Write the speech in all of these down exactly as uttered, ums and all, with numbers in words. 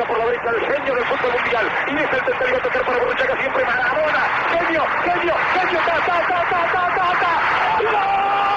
por la derecha el genio del fútbol mundial. Y es el tercero a tocar para Borruchaga, siempre Maradona. Genio, genio, genio, ta, ta, ta, ta, ta, ta, ta. ¡Gol! ¡Gol!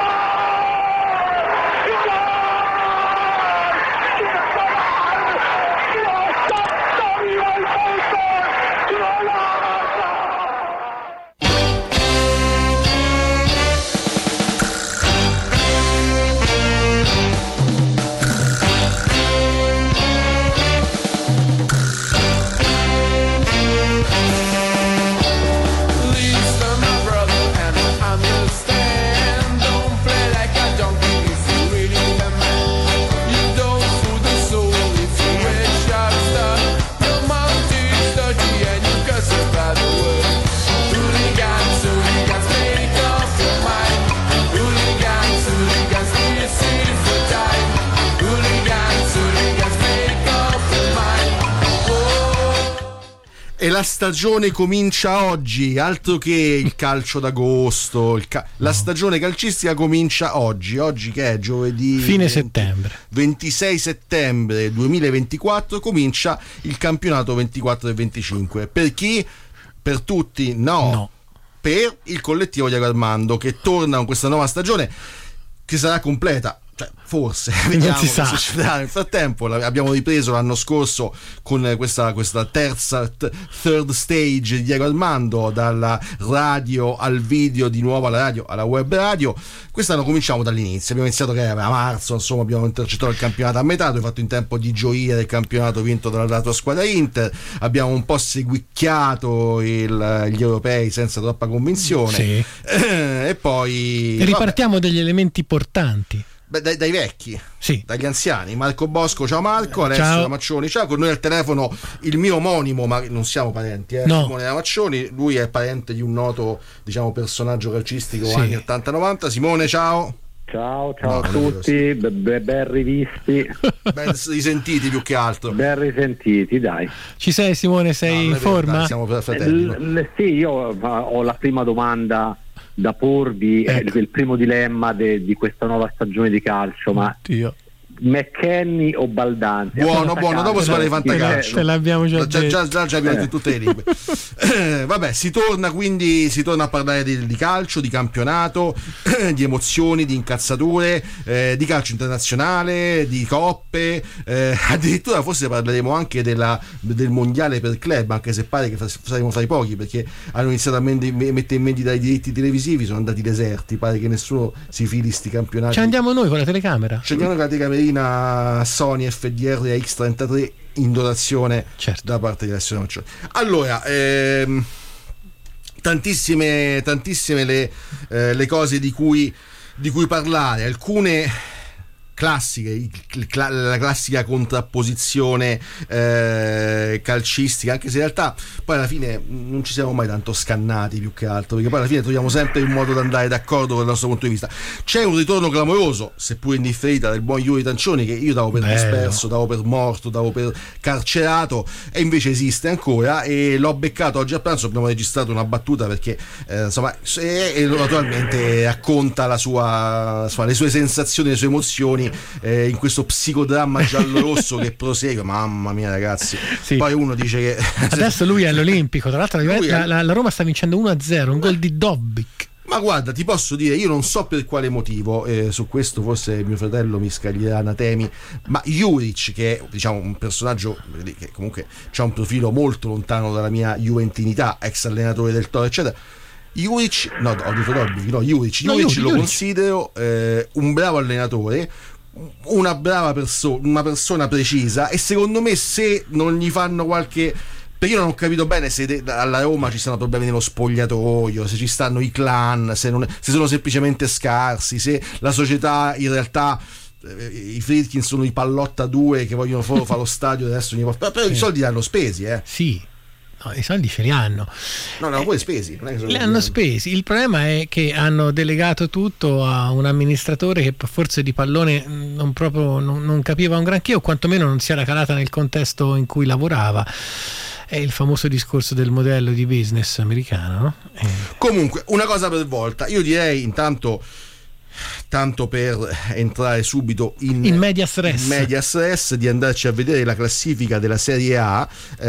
E la stagione comincia oggi, altro che il calcio d'agosto, il ca- la stagione calcistica comincia oggi, oggi che è giovedì fine venti, settembre, ventisei settembre duemilaventiquattro comincia il campionato ventiquattro e venticinque. Per chi? Per tutti? No, no. Per il collettivo Diego Armando, che torna con questa nuova stagione che sarà completa. Cioè, forse vediamo si che sa. succederà. Nel frattempo abbiamo ripreso l'anno scorso con questa, questa terza t- third stage di Diego Armando, dalla radio al video, di nuovo alla radio, alla web radio. Quest'anno cominciamo dall'inizio, abbiamo iniziato che era a marzo, insomma abbiamo intercettato il campionato a metà, abbiamo fatto in tempo di gioire del campionato vinto dalla tua squadra Inter, abbiamo un po' seguicchiato il, gli europei senza troppa convinzione, sì. eh, e poi e ripartiamo vabbè. degli elementi portanti. Beh, dai, dai vecchi, sì. dagli anziani. Marco Bosco, ciao Marco. Alessio ciao. Ramaccioni, ciao. Con noi al telefono il mio omonimo, ma non siamo parenti, eh? No. Simone Ramaccioni. Lui è parente di un noto, diciamo, personaggio calcistico, sì. anni ottanta novanta. Simone, ciao. Ciao, ciao no, a tutti, be- be- ben rivisti, ben risentiti più che altro. ben risentiti, dai. Ci sei Simone, sei no, in forma? Verità, siamo per fratelli. L- l- sì, io ho la prima domanda da porvi, ecco. è il primo dilemma de- di questa nuova stagione di calcio, ma Oddio. McKennie o Baldanzi? Buono, buono, dopo si parla di fantacalcio. Te l'abbiamo già già, detto. già, già, già abbiamo Eh. detto tutte le lingue. Eh, vabbè, si torna quindi si torna a parlare di, di calcio, di campionato, di emozioni, di incazzature, eh, di calcio internazionale, di coppe, eh, addirittura forse parleremo anche della, del mondiale per club, anche se pare che saremo fra i pochi, perché hanno iniziato a mende- mettere in vendita i diritti televisivi, sono andati deserti, pare che nessuno si fili sti campionati. Ci andiamo noi con la telecamera. Ci andiamo con la telecamera Sony F D R A X trentatré in dotazione, certo, da parte di Alessio Ramaccioni. Allora, ehm, tantissime tantissime le, eh, le cose di cui, di cui parlare, alcune classiche, il, il, la classica contrapposizione eh, calcistica, anche se in realtà poi alla fine non ci siamo mai tanto scannati, più che altro, perché poi alla fine troviamo sempre il modo di andare d'accordo con il nostro punto di vista. C'è un ritorno clamoroso, seppur indifferita, del buon Yuri Tancioni, che io davo per Bello. disperso, davo per morto, davo per carcerato, e invece esiste ancora, e l'ho beccato oggi a pranzo. Abbiamo registrato una battuta perché eh, insomma, e, e naturalmente racconta la sua, insomma, le sue sensazioni, le sue emozioni Eh, in questo psicodramma giallo-rosso che prosegue. Mamma mia, ragazzi, sì. Poi uno dice che adesso lui è all'Olimpico, tra l'altro Lui la, è- la, la Roma sta vincendo uno a zero, un gol di Dobbik. ma guarda, ti posso dire, io non so per quale motivo, eh, su questo forse mio fratello mi scaglierà anatemi, ma Juric, che è, diciamo, un personaggio che comunque ha un profilo molto lontano dalla mia juventinità, ex allenatore del Toro eccetera, Juric, no, ho detto Dobbik, no, Juric, No, Juric Juric, lo Juric. considero eh, un bravo allenatore, una brava persona, una persona precisa, e secondo me se non gli fanno qualche, perché io non ho capito bene se de- alla Roma ci sono problemi nello spogliatoio, se ci stanno i clan, se, non, se sono semplicemente scarsi, se la società in realtà eh, i Friedkin sono i Pallotta due che vogliono solo fare lo stadio e adesso ogni volta, però Sì. i soldi li hanno spesi, eh. Sì, no, i soldi ce li hanno. No, no, poi spesi, non è che sono Li hanno spesi. Il problema è che hanno delegato tutto a un amministratore che forse di pallone non proprio non, non capiva un granché, o quantomeno non si era calata nel contesto in cui lavorava. È il famoso discorso del modello di business americano, no? Eh. Comunque, una cosa per volta. Io direi intanto tanto per entrare subito in, in medias res. in medias res, di andarci a vedere la classifica della Serie A.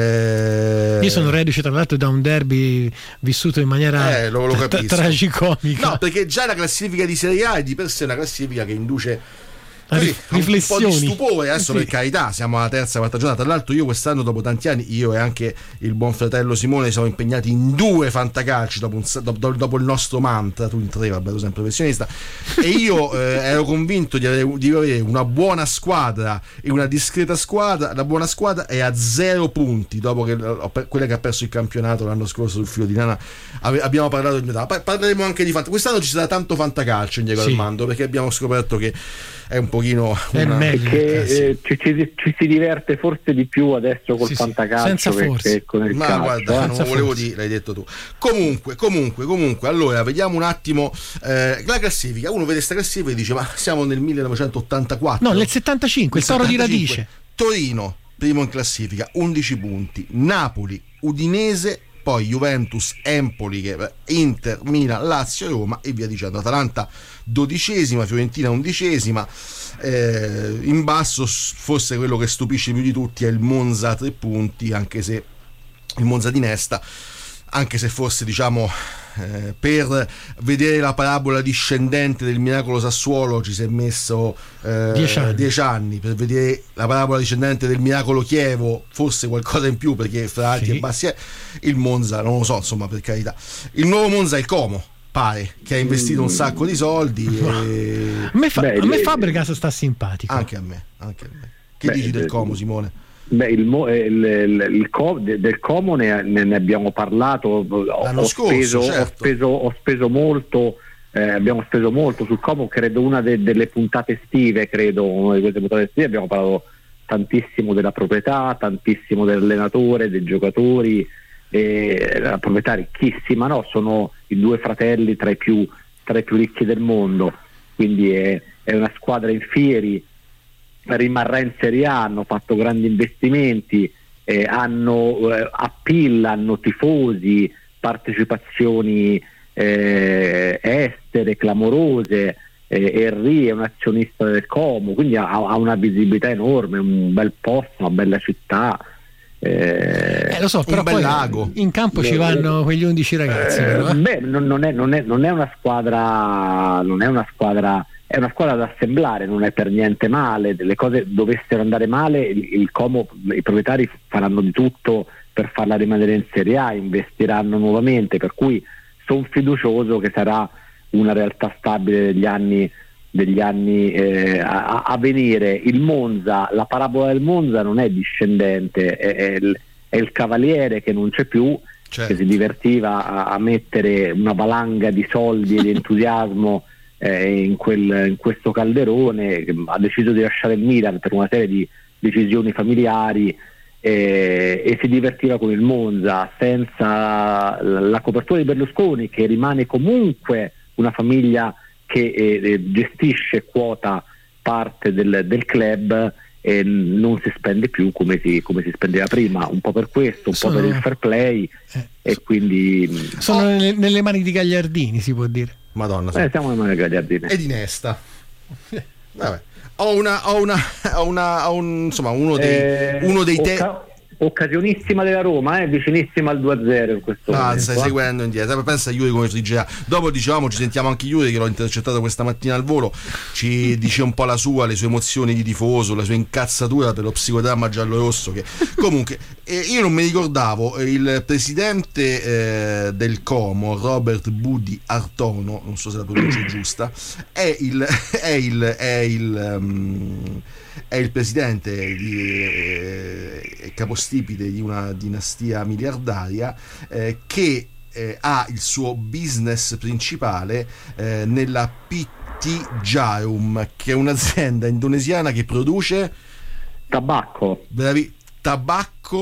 Eh... Io sono reduce tra l'altro da un derby vissuto in maniera eh, lo, lo tra- tragicomica. No, perché già la classifica di Serie A è di per sé una classifica che induce così, riflessioni, un po' di stupore. Adesso sì. Per carità, siamo alla terza quarta giornata. Tra l'altro io quest'anno, dopo tanti anni, io e anche il buon fratello Simone siamo impegnati in due fantacalci dopo, un, dopo, dopo il nostro mantra, tu in tre, vabbè, tu sei un professionista, e io eh, ero convinto di avere, di avere una buona squadra e una discreta squadra. La buona squadra è a zero punti dopo che quella che ha perso il campionato l'anno scorso sul filo di lana. Ave, abbiamo parlato di metà, parleremo anche di fantacalcio. Quest'anno ci sarà tanto fantacalcio in Diego sì. Armando, perché abbiamo scoperto che è un pochino una... perché eh, sì. eh, ci, ci, ci si diverte forse di più adesso col sì, fantacalcio sì, che, forse. che con il ma calcio. guarda, eh. non lo volevo dire, l'hai detto tu. Comunque, comunque, comunque, allora vediamo un attimo eh, la classifica. Uno vede questa classifica e dice: ma siamo nel millenovecentottantaquattro? No, nel settantacinque, il Toro di Radice. Torino, primo in classifica, undici punti. Napoli, Udinese, poi Juventus, Empoli, che, Inter, Milan, Lazio, Roma e via dicendo. Atalanta dodicesima, Fiorentina undicesima. Eh, in basso forse quello che stupisce più di tutti è il Monza a tre punti, anche se il Monza di Nesta, anche se forse diciamo eh, per vedere la parabola discendente del miracolo Sassuolo ci si è messo eh, dieci anni. dieci anni, per vedere la parabola discendente del miracolo Chievo forse qualcosa in più, perché fra alti sì. e bassi è il Monza, non lo so, insomma, per carità. Il nuovo Monza è il Como, pare, che ha investito un sacco di soldi e... A me, fa- Beh, a me il- Fabregas sta simpatico. anche a me, anche a me. Che Beh, dici del eh, Como, Simone? Beh, il, mo- eh, il, il, il co- del Como ne, ne abbiamo parlato. Ho, L'anno ho scorso, speso, certo. ho, speso, ho speso molto. Eh, abbiamo speso molto sul Como, credo una de- delle puntate estive, credo una di queste puntate estive abbiamo parlato tantissimo della proprietà, tantissimo dell'allenatore, dei giocatori. Eh, la proprietà ricchissima, no? Sono i due fratelli tra i più, tra i più ricchi del mondo, quindi è, è una squadra in fieri, rimarrà in Serie A, hanno fatto grandi investimenti, eh, hanno eh, appeal, hanno tifosi, partecipazioni eh, estere clamorose. eh, Henry è un azionista del Como, quindi ha, ha una visibilità enorme, un bel posto, una bella città. Eh, Eh, lo so, però bel poi lago. in campo ci vanno quegli undici ragazzi. Eh, però, eh. beh, non, non, è, non, è, non è una squadra, non è una squadra, è una squadra da assemblare, non è per niente male. Delle cose dovessero andare male, il, il Como, i proprietari faranno di tutto per farla rimanere in Serie A, investiranno nuovamente, per cui sono fiducioso che sarà una realtà stabile degli anni degli anni eh, a, a venire. Il Monza, la parabola del Monza non è discendente, è, è, il, è il cavaliere che non c'è più, Certo. che si divertiva a, a mettere una valanga di soldi e di entusiasmo eh, in, quel, in questo calderone, che ha deciso di lasciare il Milan per una serie di decisioni familiari eh, e si divertiva con il Monza senza la copertura di Berlusconi, che rimane comunque una famiglia che eh, gestisce quota parte del, del club e non si spende più come si, come si spendeva prima, un po' per questo, un Sono- po' per il fair play Eh, e quindi sono nelle, nelle mani di Gagliardini, si può dire. Madonna, sì. eh, siamo nelle gagliardine. E di Nesta. Vabbè. Ho una, ho una, ho una, ho un, insomma, uno dei, Eh, uno dei te- occa- occasionissima della Roma, eh, vicinissima al due a zero in questo Ah, momento. stai eh. seguendo indietro. Pensa a Yuri come frigea. Dopo dicevamo, ci sentiamo anche Yuri, che l'ho intercettato questa mattina al volo. Ci dice un po' la sua, le sue emozioni di tifoso, la sua incazzatura per lo psicodramma giallo-rosso. Che comunque eh, io non mi ricordavo eh, il presidente eh, del Como, Robert Budi Artono, non so se la pronuncia è giusta, è il è il è il um, è il presidente di, eh, capostipite di una dinastia miliardaria eh, che eh, ha il suo business principale eh, nella P T Jarum, che è un'azienda indonesiana che produce Tabacco. bravi, tabacco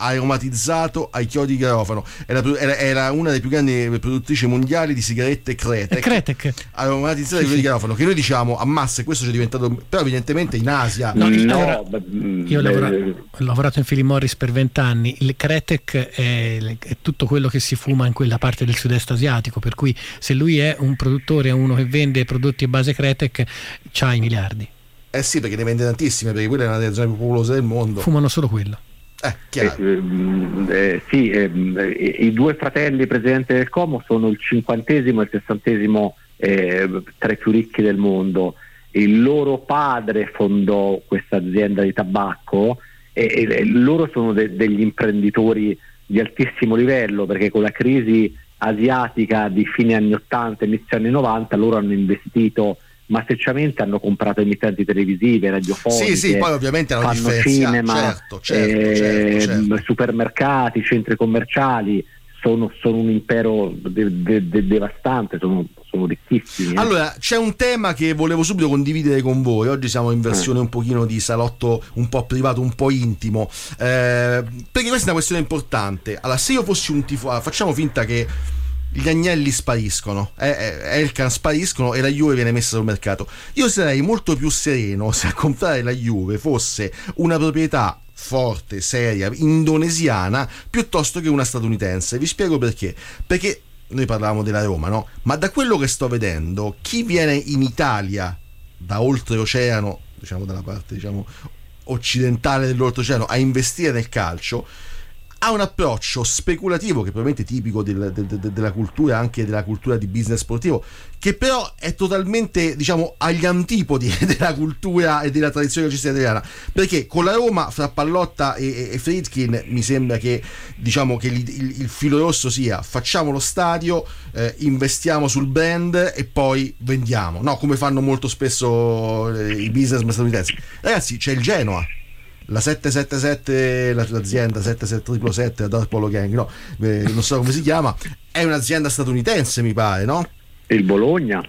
aromatizzato ai chiodi di garofano. Era, era, era una delle più grandi produttrici mondiali di sigarette Kretek, Kretek. aromatizzate Sì, ai chiodi sì. di garofano, che noi diciamo ammazza, e questo c'è diventato, però evidentemente in Asia. No, No, allora, beh, io ho beh, lavorato, ho lavorato in Philip Morris per vent'anni. Il Kretek è, è tutto quello che si fuma in quella parte del sud-est asiatico, per cui se lui è un produttore, uno che vende prodotti a base Kretek, c'ha i miliardi. Eh sì, perché ne vende tantissime, perché quella è una delle zone più popolose del mondo. Fumano solo quello. Eh, chiaro. Eh, eh, sì, eh, i due fratelli presidenti del Como sono il cinquantesimo e il sessantesimo eh, tra i più ricchi del mondo. Il loro padre fondò questa azienda di tabacco e, e, e loro sono de- degli imprenditori di altissimo livello, perché con la crisi asiatica di fine anni ottanta, inizio anni novanta, loro hanno investito massicciamente, hanno comprato emittenti televisive, radiofoniche, Sì, sì, poi ovviamente hanno fanno differenziato, cinema, certo, certo, eh, certo, certo. supermercati, centri commerciali, sono, sono un impero de- de- de- devastante, sono, sono ricchissimi. eh. Allora, c'è un tema che volevo subito condividere con voi. Oggi siamo in versione un pochino di salotto un po' privato, un po' intimo, eh, perché questa è una questione importante. Allora, se io fossi un tifoso, facciamo finta che gli agnelli spariscono, eh, eh, Elkan spariscono e la Juve viene messa sul mercato. Io sarei molto più sereno se a comprare la Juve fosse una proprietà forte, seria, indonesiana, piuttosto che una statunitense. Vi spiego perché. Perché noi parlavamo della Roma, no? Ma da quello che sto vedendo, chi viene in Italia da oltreoceano, diciamo dalla parte diciamo occidentale dell'oltreoceano, a investire nel calcio, ha un approccio speculativo che è probabilmente tipico del, del, del, della cultura, anche della cultura di business sportivo, che però è totalmente, diciamo, agli antipodi della cultura e della tradizione calcistica italiana, perché con la Roma fra Pallotta e, e, e Friedkin mi sembra che, diciamo, che il, il, il filo rosso sia: facciamo lo stadio, eh, investiamo sul brand e poi vendiamo, no? Come fanno molto spesso eh, i business statunitensi. Ragazzi, c'è il Genoa, la sette sette sette, l'azienda sette sette sette sette, la Dark Polo Gang, no, eh, non so come si chiama, è un'azienda statunitense, mi pare, no? Il Bologna.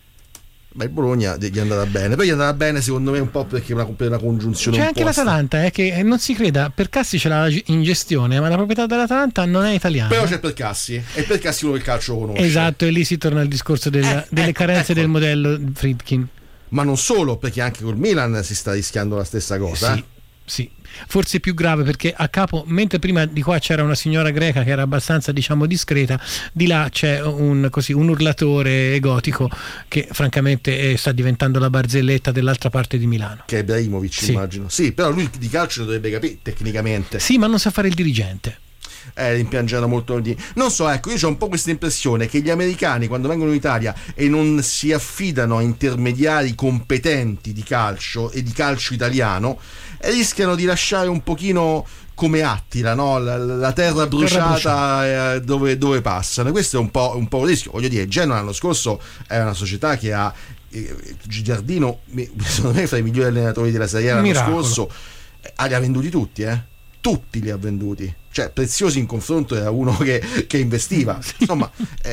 Beh, il Bologna gli è andata bene, poi gli è andata bene secondo me un po' perché è una, una congiunzione C'è un anche po' l'Atalanta, eh, che non si creda, Percassi ce l'ha in gestione, ma la proprietà dell'Atalanta non è italiana. però c'è Percassi, e Percassi uno che il calcio conosce. Esatto, e lì si torna al discorso della- Eh, delle ecco, carenze ecco. del modello Friedkin. Ma non solo, perché anche col Milan si sta rischiando la stessa cosa. Sì, eh. sì. Forse più grave, perché a capo, mentre prima di qua c'era una signora greca che era abbastanza, diciamo, discreta, di là c'è un, così, un urlatore gotico che francamente eh, sta diventando la barzelletta dell'altra parte di Milano. Che è Ibrahimovic, Sì. immagino. Sì, però lui di calcio lo dovrebbe capire tecnicamente. Sì, ma non sa fare il dirigente. Eh, rimpiangerà molto di... non so, ecco, io ho un po' questa impressione che gli americani, quando vengono in Italia e non si affidano a intermediari competenti di calcio e di calcio italiano, eh, rischiano di lasciare un pochino come Attila, no? la, la terra bruciata eh, dove, dove passano. Questo è un po', un po' un rischio. Voglio dire, Genoa l'anno scorso è una società che ha eh, Giardino, secondo me, fra i migliori allenatori della Serie A l'anno Miracolo. scorso, eh, li ha venduti tutti, eh? tutti li ha venduti. Cioè, Preziosi in confronto era uno che, che investiva. Insomma,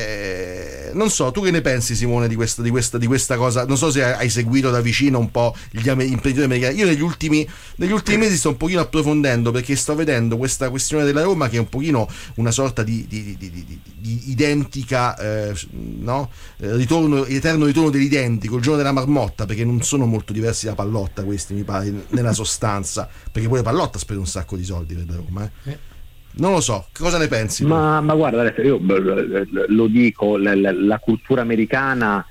eh, non so, tu che ne pensi, Simone, di questa, di, questa, di questa cosa? Non so se hai seguito da vicino un po' gli ame- imprenditori americani. Io negli ultimi, negli ultimi mesi sto un pochino approfondendo, perché sto vedendo questa questione della Roma che è un pochino una sorta di, di, di, di, di, di identica, eh, no? Ritorno, eterno ritorno dell'identico, il giorno della marmotta, perché non sono molto diversi da Pallotta questi, mi pare, nella sostanza, perché pure Pallotta ha speso un sacco di soldi per la Roma, eh. Non lo so, che cosa ne pensi? Ma, ma guarda, adesso io lo dico, la, la, la cultura americana,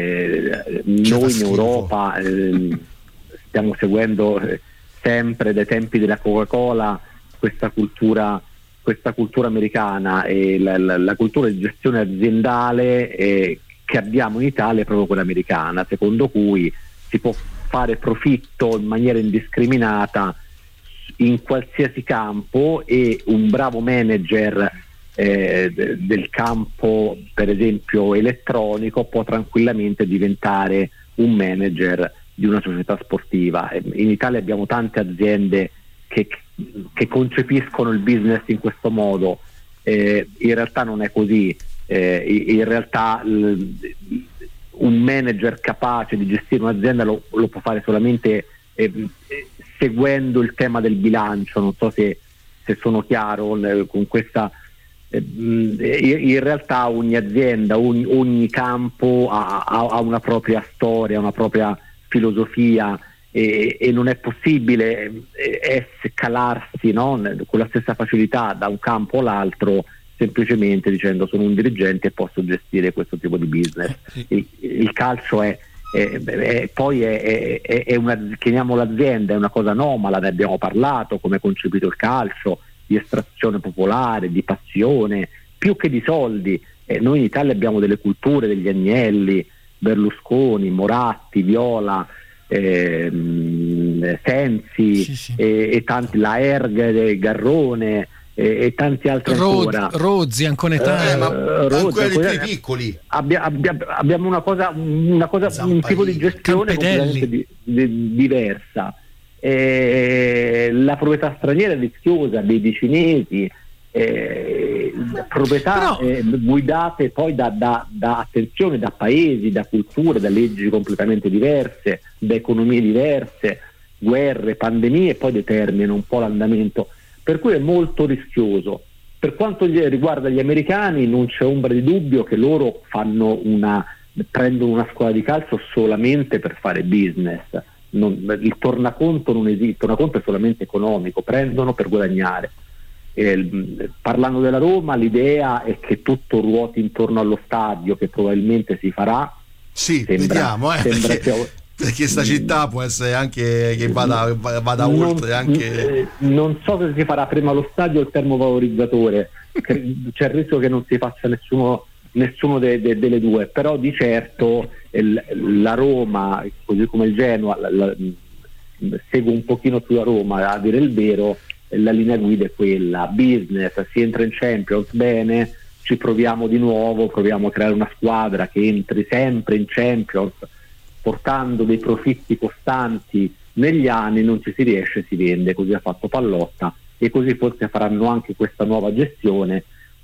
eh, noi in Europa eh, stiamo seguendo sempre dai tempi della Coca-Cola questa cultura, questa cultura americana, e la, la, la cultura di gestione aziendale eh, che abbiamo in Italia è proprio quella americana, secondo cui si può fare profitto in maniera indiscriminata in qualsiasi campo, e un bravo manager eh, de- del campo, per esempio elettronico, può tranquillamente diventare un manager di una società sportiva. In Italia abbiamo tante aziende che, che concepiscono il business in questo modo, eh, in realtà non è così, eh, in realtà l- un manager capace di gestire un'azienda lo, lo può fare solamente eh, seguendo il tema del bilancio. Non so se, se sono chiaro con questa, eh, in realtà ogni azienda, ogni, ogni campo ha, ha una propria storia, una propria filosofia, e, e non è possibile eh, scalarsi, no, con la stessa facilità da un campo all'altro, semplicemente dicendo sono un dirigente e posso gestire questo tipo di business. Il, il calcio è, è, è poi è, è, è una, chiamiamola azienda, è una cosa anomala, ne abbiamo parlato, come è concepito il calcio, di estrazione popolare, di passione, più che di soldi. Eh, noi in Italia abbiamo delle culture, degli Agnelli, Berlusconi, Moratti, Viola, ehm, Sensi, sì, sì. E, e tanti, la Erg, Garrone e, e tanti altri Rod, ancora. Rozzi, Anconetà, eh, ma Rozzi, ancora i più piccoli. Abbia, abbia, abbiamo una cosa, una cosa un tipo di gestione completamente di, di, diversa. Eh, la proprietà straniera è rischiosa, dei cinesi, eh, proprietà Però... eh, guidate poi da, da, da attenzione, da paesi, da culture, da leggi completamente diverse, da economie diverse, guerre, pandemie, poi determinano un po' l'andamento, per cui è molto rischioso. Per quanto riguarda gli americani, non c'è ombra di dubbio che loro fanno una, prendono una squadra di calcio solamente per fare business. Non, il tornaconto non esiste, il tornaconto è solamente economico, prendono per guadagnare. Eh, parlando della Roma, l'idea è che tutto ruoti intorno allo stadio, che probabilmente si farà. Sì, sembra, vediamo, eh, sembra perché, che, perché sta città può essere anche che vada, vada non, oltre anche... eh, non so se si farà prima lo stadio o il termovalorizzatore, c'è il rischio che non si faccia nessuno nessuno de, de, delle due, però di certo il, la Roma, così come il Genoa, la, la, seguo un pochino sulla Roma, a dire il vero, la linea guida è quella: business, si entra in Champions, bene, ci proviamo di nuovo, proviamo a creare una squadra che entri sempre in Champions portando dei profitti costanti negli anni, non ci si riesce, si vende. Così ha fatto Pallotta e così forse faranno anche questa nuova gestione,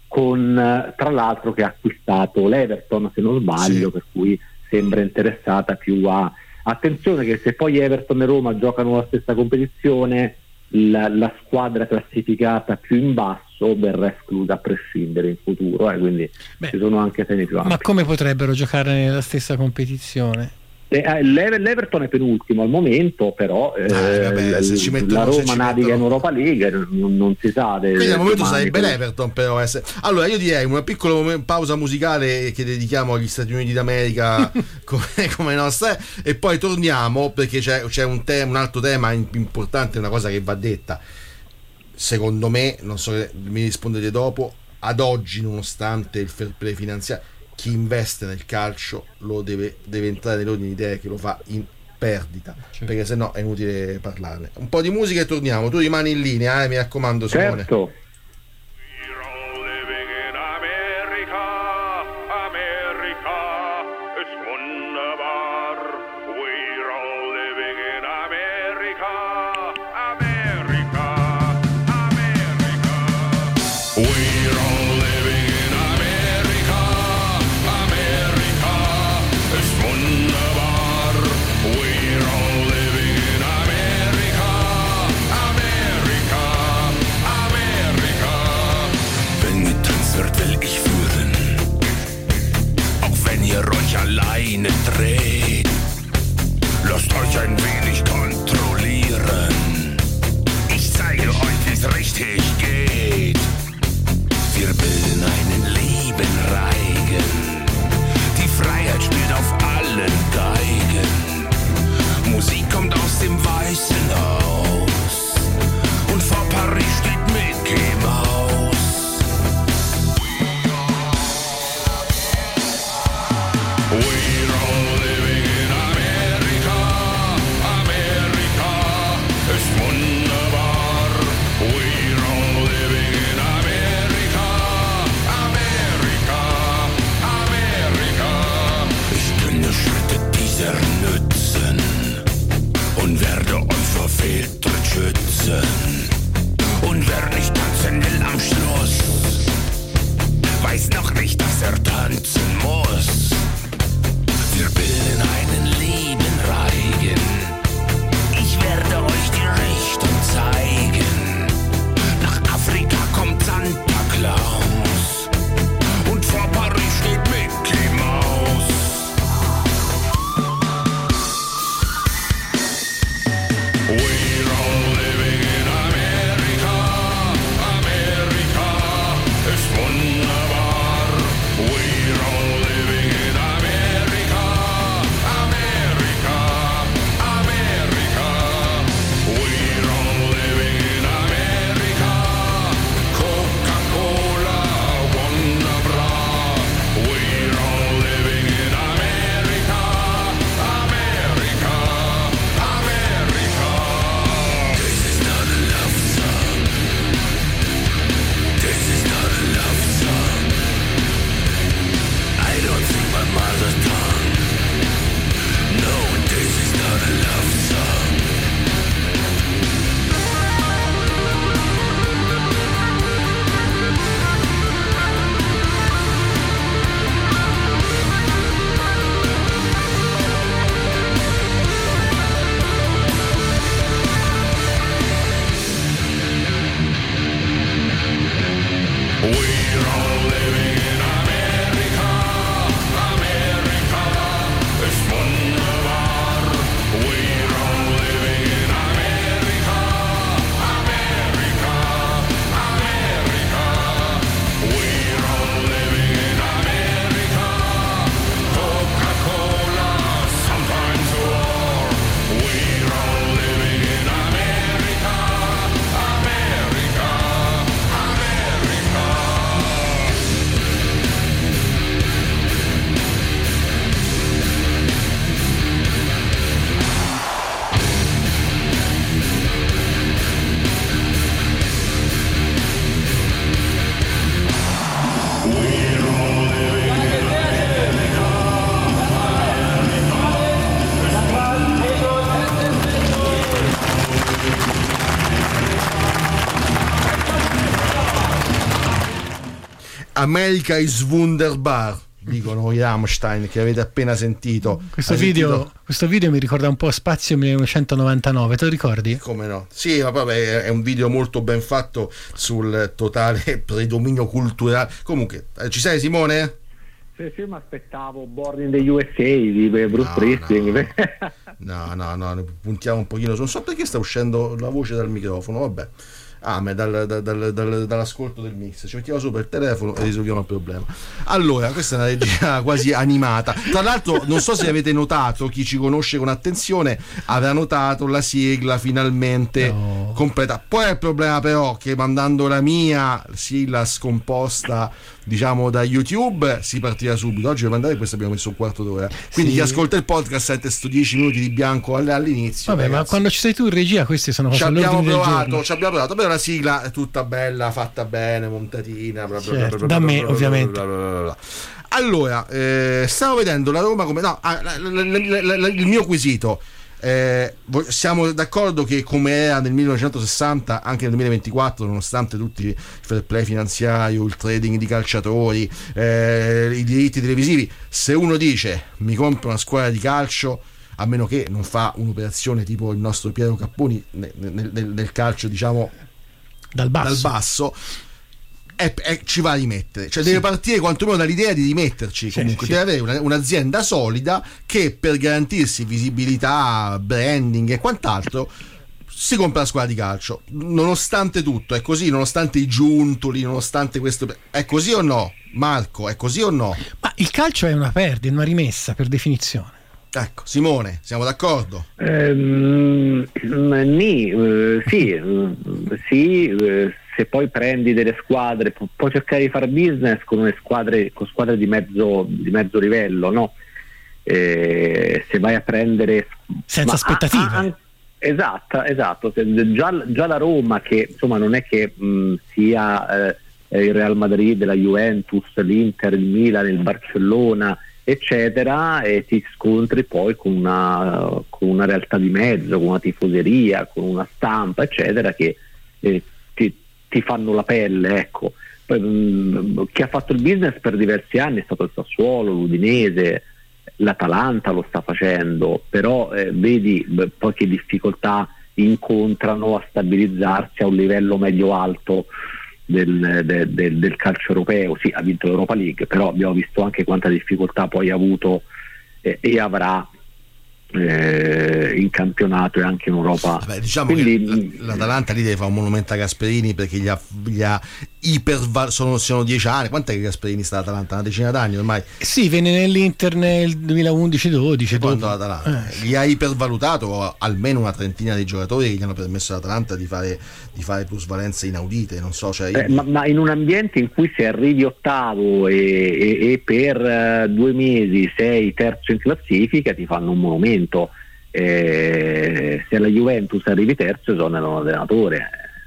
con tra l'altro che ha acquistato l'Everton, se non sbaglio, sì. Per cui sembra interessata più a... Attenzione che se poi Everton e Roma giocano la stessa competizione, la, la squadra classificata più in basso verrà esclusa a prescindere in futuro, eh, quindi Beh, ci sono anche temi più ampi. Ma come potrebbero giocare nella stessa competizione? L'Everton è penultimo al momento, però eh, ah, vabbè, se ci mettono, la Roma naviga mettono... in Europa League, non, non si sa. De, Quindi al momento sarebbe l'Everton, però essere... Allora io direi una piccola pausa musicale che dedichiamo agli Stati Uniti d'America come, come nostra, e poi torniamo perché c'è, c'è un, te- un altro tema importante, una cosa che va detta, secondo me, non so, mi rispondete dopo. Ad oggi, nonostante il fair play finanziario, chi investe nel calcio lo deve, deve entrare nell'ordine di idee che lo fa in perdita, certo. Perché sennò è inutile parlarne. Un po' di musica e torniamo. Tu rimani in linea, eh, mi raccomando, Simone. Certo. Alleine dreht, lasst euch ein wenig kontrollieren. Ich zeige euch, wie's richtig geht. Wir America is wunderbar, dicono i Rammstein, che avete appena sentito. Questo video, sentito? questo video mi ricorda un po' Spazio millenovecentonovantanove, te lo ricordi? Come no? Sì, ma vabbè, è un video molto ben fatto sul totale predominio culturale. Comunque, ci sei, Simone? Sì, sì, mi aspettavo Born in the U S A di Bruce Springsteen. No, no, no, no, puntiamo un pochino. Non so perché sta uscendo la voce dal microfono, vabbè. Ah, ma dal, dal, dal, dal, dall'ascolto del mix ci mettiamo sopra il telefono e risolviamo il problema. Allora, questa è una regia quasi animata. Tra l'altro, non so se avete notato, chi ci conosce con attenzione avrà notato la sigla finalmente no. completa. Poi è il problema però che mandando la mia sigla scomposta, diciamo, da YouTube si partirà subito. Oggi per mandare questa abbiamo messo un quarto d'ora, quindi sì. Chi ascolta il podcast sente sto dieci minuti di bianco all'inizio. Vabbè, ragazzi. Ma quando ci sei tu in regia questi sono ci abbiamo provato, ci abbiamo provato, però la sigla è tutta bella, fatta bene, montatina, bla bla certo, bla bla, da bla, me bla, bla, ovviamente bla, bla, bla, bla. Allora, eh, stavo vedendo la Roma come no, ah, la, la, la, la, la, il mio quesito. Eh, siamo d'accordo che come era nel millenovecentosessanta anche nel duemilaventiquattro, nonostante tutti il fair play finanziario, il trading di calciatori, eh, i diritti televisivi, se uno dice mi compro una squadra di calcio, a meno che non fa un'operazione tipo il nostro Piero Capponi nel, nel, nel calcio, diciamo dal basso, dal basso è, è, ci va a rimettere, cioè sì. Deve partire quantomeno dall'idea di rimetterci, sì, comunque sì. Deve avere una, un'azienda solida che per garantirsi visibilità, branding e quant'altro si compra la squadra di calcio. Nonostante tutto è così, nonostante i giuntoli, nonostante questo, è così o no? Marco, è così o no? Ma il calcio è una perdita, una rimessa per definizione. Ecco, Simone, siamo d'accordo? Ehm, nì, eh, sì, eh, sì eh, se poi prendi delle squadre, pu- puoi cercare di fare business con le squadre, con squadre di mezzo, di mezzo livello, no? Eh, se vai a prendere senza aspettative. Ah, ah, esatto, esatto. Già, già la Roma, che insomma non è che mh, sia eh, il Real Madrid, la Juventus, l'Inter, il Milan, il Barcellona, eccetera, e ti scontri poi con una, con una realtà di mezzo, con una tifoseria, con una stampa, eccetera, che eh, ti, ti fanno la pelle, ecco. Poi, mh, chi ha fatto il business per diversi anni è stato il Sassuolo, l'Udinese, l'Atalanta lo sta facendo, però eh, vedi beh, poi che difficoltà incontrano a stabilizzarsi a un livello medio-alto Del, del, del, del calcio europeo. Sì, ha vinto l'Europa League, però abbiamo visto anche quanta difficoltà poi ha avuto eh, e avrà eh, in campionato e anche in Europa. Vabbè, diciamo Quindi, che l'Atalanta lì deve fare un monumento a Gasperini, perché gli ha, gli ha iperval- sono, sono dieci anni. Quant'è che Gasperini sta all'Atalanta? Una decina d'anni ormai. Sì, venne nell'Inter nel duemilaundici dodici. Quando l'Atalanta eh. gli ha ipervalutato almeno una trentina di giocatori che gli hanno permesso all'Atalanta di fare, di fare plusvalenze inaudite. Non so, cioè io... eh, ma, ma in un ambiente in cui se arrivi ottavo e, e, e per uh, due mesi sei terzo in classifica ti fanno un monumento. Eh, se alla Juventus arrivi terzo esonerano l'allenatore,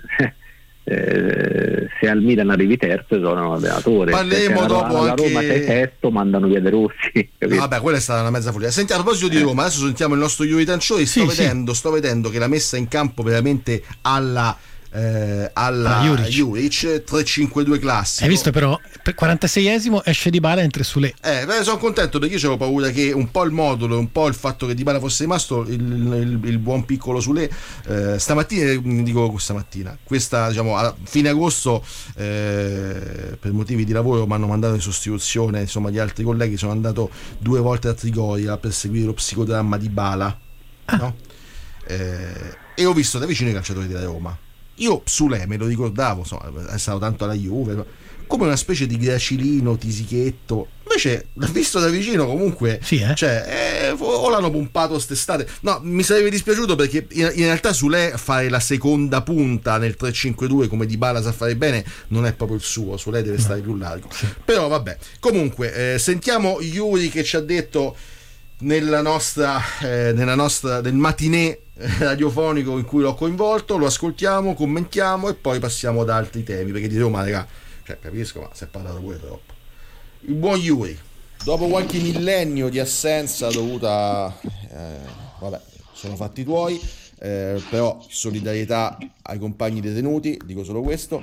eh, se al Milan arrivi terzo esonerano l'allenatore, parleremo se dopo alla anche... Roma sei testo mandano via De Rossi. No, vabbè, quella è stata una mezza follia. Senti, a proposito di Roma, adesso sentiamo il nostro Juritan Show. Sto, sì, vedendo, sì. sto vedendo che la messa in campo veramente alla Eh, alla ah, Juric. Juric tre cinque due classico. Hai visto però per quarantaseiesimo esce Dybala, entra Soulé. Eh, beh, sono contento, perché io c'avevo paura che un po' il modulo, un po' il fatto che Dybala fosse rimasto, il, il, il buon piccolo Soulé eh, stamattina, dico stamattina, questa diciamo a fine agosto, eh, per motivi di lavoro mi hanno mandato in sostituzione, insomma gli altri colleghi, sono andato due volte a Trigoria per seguire lo psicodramma di Bala, ah. no? eh, e ho visto da vicino i calciatori della Roma. Io Sule me lo ricordavo, insomma, è stato tanto alla Juve, come una specie di gracilino, tisichetto. Invece l'ho visto da vicino, comunque sì, eh? cioè, eh, o l'hanno pompato st'estate. No, mi sarebbe dispiaciuto perché in, in realtà Sule fare la seconda punta nel tre cinque due come Dybala sa fare bene non è proprio il suo. Sule deve stare più largo, però vabbè. Comunque eh, sentiamo Yuri che ci ha detto nella nostra eh, nella nostra del matinè radiofonico in cui l'ho coinvolto. Lo ascoltiamo, commentiamo e poi passiamo ad altri temi, perché di Roma, raga, cioè, capisco, ma si è parlato pure troppo. Il buon Yuri, dopo qualche millennio di assenza dovuta eh, vabbè, sono fatti tuoi, eh, però solidarietà ai compagni detenuti, dico solo questo.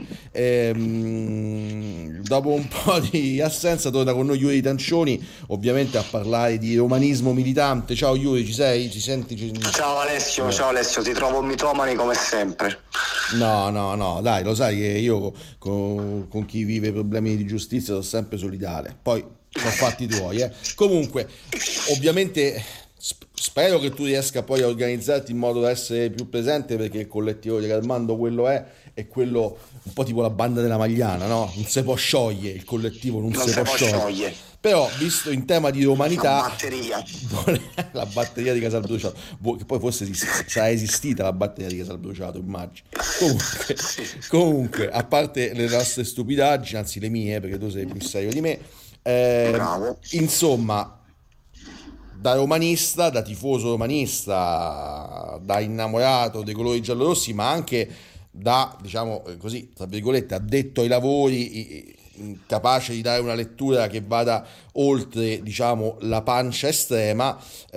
Ehm, dopo un po' di assenza torna con noi Yuri Tancioni, ovviamente a parlare di romanismo militante. Ciao Yuri, ci sei? Ci senti? Ci... Ciao Alessio, eh. ciao Alessio, ti trovo mitomani come sempre. No, no, no, dai, lo sai che io con, con chi vive problemi di giustizia sono sempre solidale. Poi sono fatti tuoi, eh. Comunque, ovviamente sp- spero che tu riesca poi a organizzarti in modo da essere più presente, perché il collettivo di Armando quello è, è quello un po' tipo la banda della Magliana, no? Non si può sciogliere, il collettivo non, non si può sciogliere. sciogliere. Però, visto in tema di romanità, la batteria, la batteria di Casalbruciato, che poi forse sarà esistita la batteria di Casalbruciato, immagino. Comunque, comunque, a parte le nostre stupidaggini, anzi le mie, perché tu sei più serio di me, eh, bravo. Insomma, da romanista, da tifoso romanista, da innamorato dei colori giallorossi, ma anche da, diciamo così, tra virgolette, addetto ai lavori, capace di dare una lettura che vada oltre, diciamo, la pancia estrema.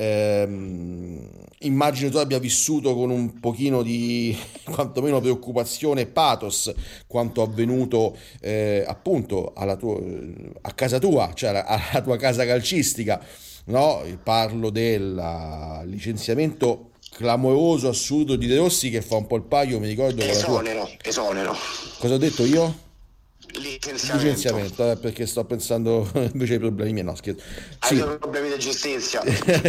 ehm, immagino tu abbia vissuto con un pochino di quantomeno preoccupazione e pathos quanto avvenuto eh, appunto alla tua, a casa tua, cioè alla, alla tua casa calcistica, no? Parlo del licenziamento clamoroso, assurdo di De Rossi, che fa un po' il paio, mi ricordo. Esonero, tua... esonero. Cosa ho detto io? Licenziamento, licenziamento eh, perché sto pensando invece ai problemi miei, no scherzo. Hai sì. problemi di giustizia.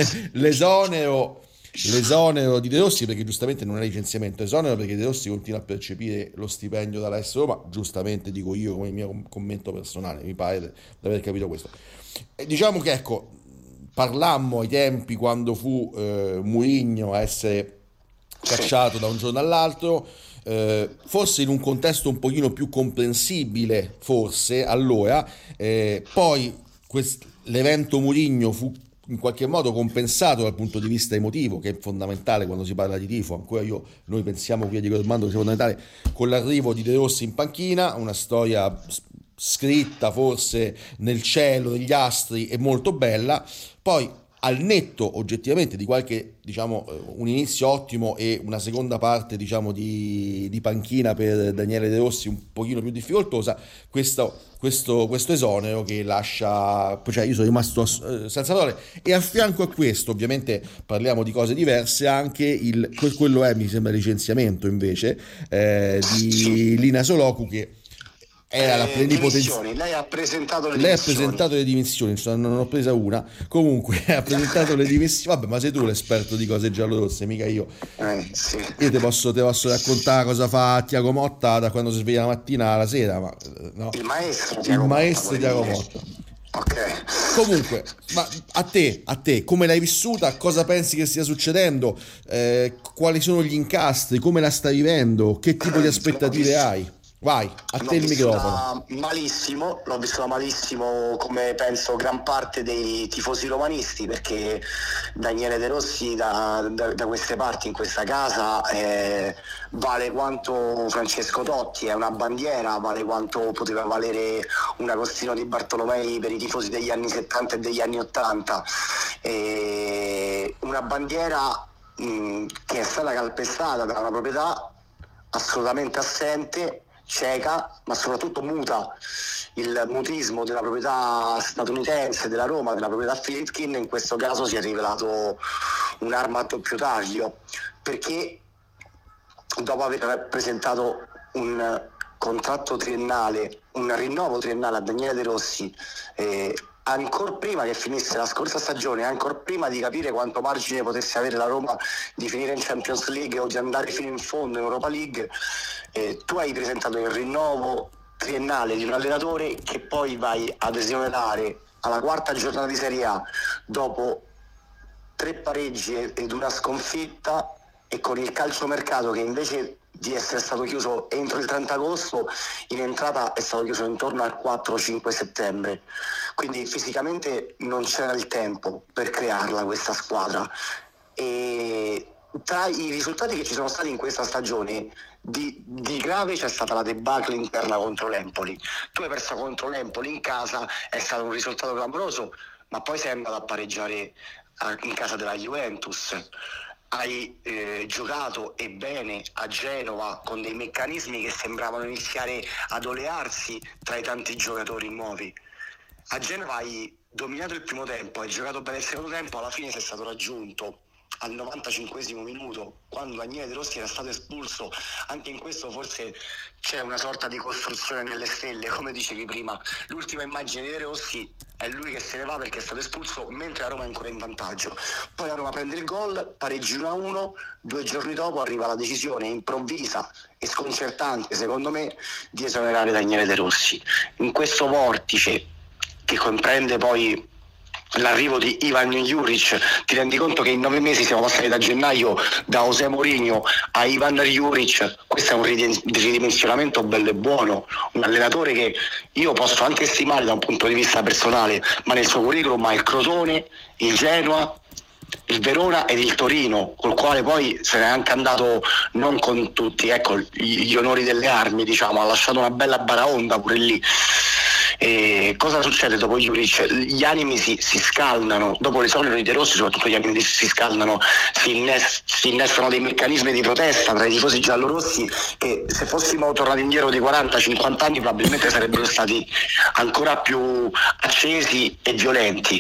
l'esonero l'esonero di De Rossi, perché giustamente non è licenziamento, esonero perché De Rossi continua a percepire lo stipendio dalla S Roma, giustamente dico io come il mio commento personale, mi pare di aver capito questo. E diciamo che ecco, parlammo ai tempi quando fu eh, Mourinho a essere cacciato da un giorno all'altro, eh, forse in un contesto un pochino più comprensibile, forse allora, eh, poi quest- l'evento Mourinho fu in qualche modo compensato dal punto di vista emotivo, che è fondamentale quando si parla di tifo. Ancora io, noi pensiamo qui a Diego Armando che sia fondamentale, con l'arrivo di De Rossi in panchina, una storia scritta forse nel cielo degli astri e molto bella. Poi al netto oggettivamente di qualche, diciamo, un inizio ottimo e una seconda parte, diciamo, di, di panchina per Daniele De Rossi un pochino più difficoltosa, questo, questo, questo esonero che lascia, cioè io sono rimasto senza parole. E a fianco a questo, ovviamente parliamo di cose diverse, anche il, quello è, mi sembra, licenziamento invece eh, di Lina Soloku, che era la plenipotenza. Lei ha presentato le Lei dimissioni. ha presentato le dimissioni, cioè non ho presa una. Comunque ha presentato le dimissioni. Vabbè, ma sei tu l'esperto di cose giallorosse, mica io. Eh, sì. Io te posso, te posso raccontare cosa fa Tiago Motta da quando si sveglia la mattina alla sera, ma no. Il maestro Il maestro Tiago Motta. Ok. Comunque, ma a te, a te, come l'hai vissuta? Cosa pensi che stia succedendo? Eh, quali sono gli incastri? Come la stai vivendo? Che tipo di aspettative hai? Vai, a te il microfono. Malissimo, l'ho vissuta malissimo, come penso gran parte dei tifosi romanisti, perché Daniele De Rossi da, da, da queste parti, in questa casa, eh, vale quanto Francesco Totti, è una bandiera, vale quanto poteva valere un Agostino Di Bartolomei per i tifosi degli anni settanta e degli anni ottanta. E una bandiera mh, che è stata calpestata da una proprietà assolutamente assente, cieca, ma soprattutto muta. Il mutismo della proprietà statunitense della Roma, della proprietà Friedkin, in questo caso si è rivelato un'arma a doppio taglio, perché dopo aver presentato un contratto triennale, un rinnovo triennale a Daniele De Rossi, eh, ancora prima che finisse la scorsa stagione, ancora prima di capire quanto margine potesse avere la Roma di finire in Champions League o di andare fino in fondo in Europa League, eh, tu hai presentato il rinnovo triennale di un allenatore che poi vai ad esonerare alla quarta giornata di Serie A dopo tre pareggi ed una sconfitta, e con il calciomercato che invece di essere stato chiuso entro il trenta agosto in entrata è stato chiuso intorno al quattro cinque settembre, quindi fisicamente non c'era il tempo per crearla questa squadra. E tra i risultati che ci sono stati in questa stagione di, di grave c'è stata la debacle interna contro l'Empoli. Tu hai perso contro l'Empoli in casa, è stato un risultato clamoroso, ma poi sei andato a pareggiare in casa della Juventus. Hai eh, giocato e bene a Genova con dei meccanismi che sembravano iniziare ad olearsi tra i tanti giocatori nuovi. A Genova hai dominato il primo tempo, hai giocato bene il secondo tempo, alla fine sei stato raggiunto al novantacinquesimo minuto, quando Daniele De Rossi era stato espulso. Anche in questo forse c'è una sorta di costruzione nelle stelle, come dicevi prima. L'ultima immagine di De Rossi è lui che se ne va perché è stato espulso mentre la Roma è ancora in vantaggio. Poi la Roma prende il gol, pareggi uno a uno, due giorni dopo arriva la decisione improvvisa e sconcertante, secondo me, di esonerare Daniele De Rossi. In questo vortice che comprende poi l'arrivo di Ivan Juric, ti rendi conto che in nove mesi siamo passati da gennaio da José Mourinho a Ivan Juric. Questo è un ridimensionamento bello e buono, un allenatore che io posso anche stimare da un punto di vista personale, ma nel suo curriculum ha il Crotone, il Genoa, il Verona ed il Torino, col quale poi se n'è anche andato non con tutti, ecco, gli onori delle armi, diciamo, ha lasciato una bella baraonda pure lì. E cosa succede dopo Juric? Gli animi si, si scaldano, dopo l'esonero di De Rossi soprattutto gli animi si scaldano, si, innes- si innestano dei meccanismi di protesta tra i tifosi giallorossi che, se fossimo tornati indietro di quaranta cinquanta anni, probabilmente sarebbero stati ancora più accesi e violenti.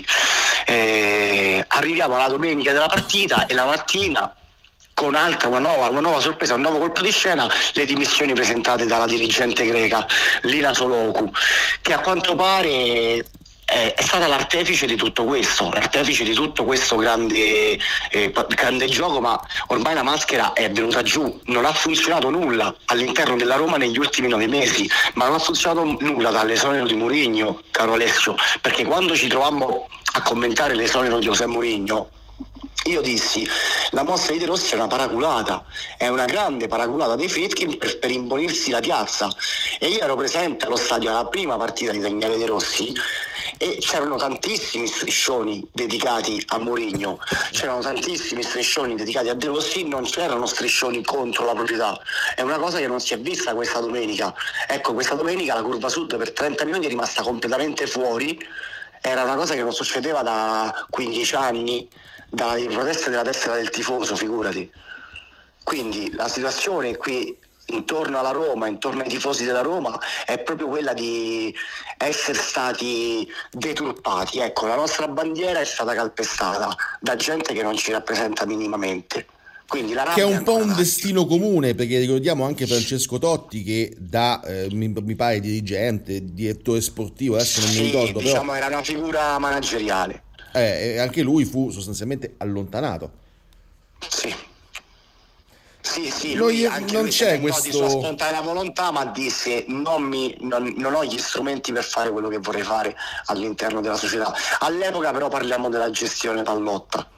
Eh, arriviamo alla domenica della partita e la mattina, con altra, una nuova, una nuova sorpresa, un nuovo colpo di scena, le dimissioni presentate dalla dirigente greca Lina Soloku, che a quanto pare è, è stata l'artefice di tutto questo, l'artefice di tutto questo grande, eh, grande gioco, ma ormai la maschera è venuta giù. Non ha funzionato nulla all'interno della Roma negli ultimi nove mesi, ma non ha funzionato nulla dall'esonero di Mourinho, caro Alessio, perché quando ci trovammo a commentare l'esonero di José Mourinho, io dissi: la mossa di De Rossi è una paraculata, è una grande paraculata dei Friedkin per, per imponirsi la piazza. E io ero presente allo stadio alla prima partita di Daniele De Rossi e c'erano tantissimi striscioni dedicati a Mourinho, c'erano tantissimi striscioni dedicati a De Rossi, non c'erano striscioni contro la proprietà. È una cosa che non si è vista questa domenica. Ecco, questa domenica la curva sud per trenta minuti è rimasta completamente fuori. Era una cosa che non succedeva da quindici anni, dalle proteste della tessera del tifoso, figurati. Quindi la situazione qui intorno alla Roma, intorno ai tifosi della Roma, è proprio quella di essere stati deturpati. Ecco, la nostra bandiera è stata calpestata da gente che non ci rappresenta minimamente. Quindi la che è un po' un destino comune, perché ricordiamo anche Francesco Totti che da eh, mi, mi pare dirigente, direttore sportivo, adesso non sì, mi ricordo, diciamo però era una figura manageriale. Eh, anche lui fu sostanzialmente allontanato. Sì. Sì, sì, non, lui, non lui c'è questo di sua spontanea volontà, ma disse non, mi, non, non ho gli strumenti per fare quello che vorrei fare all'interno della società. All'epoca però parliamo della gestione Pallotta.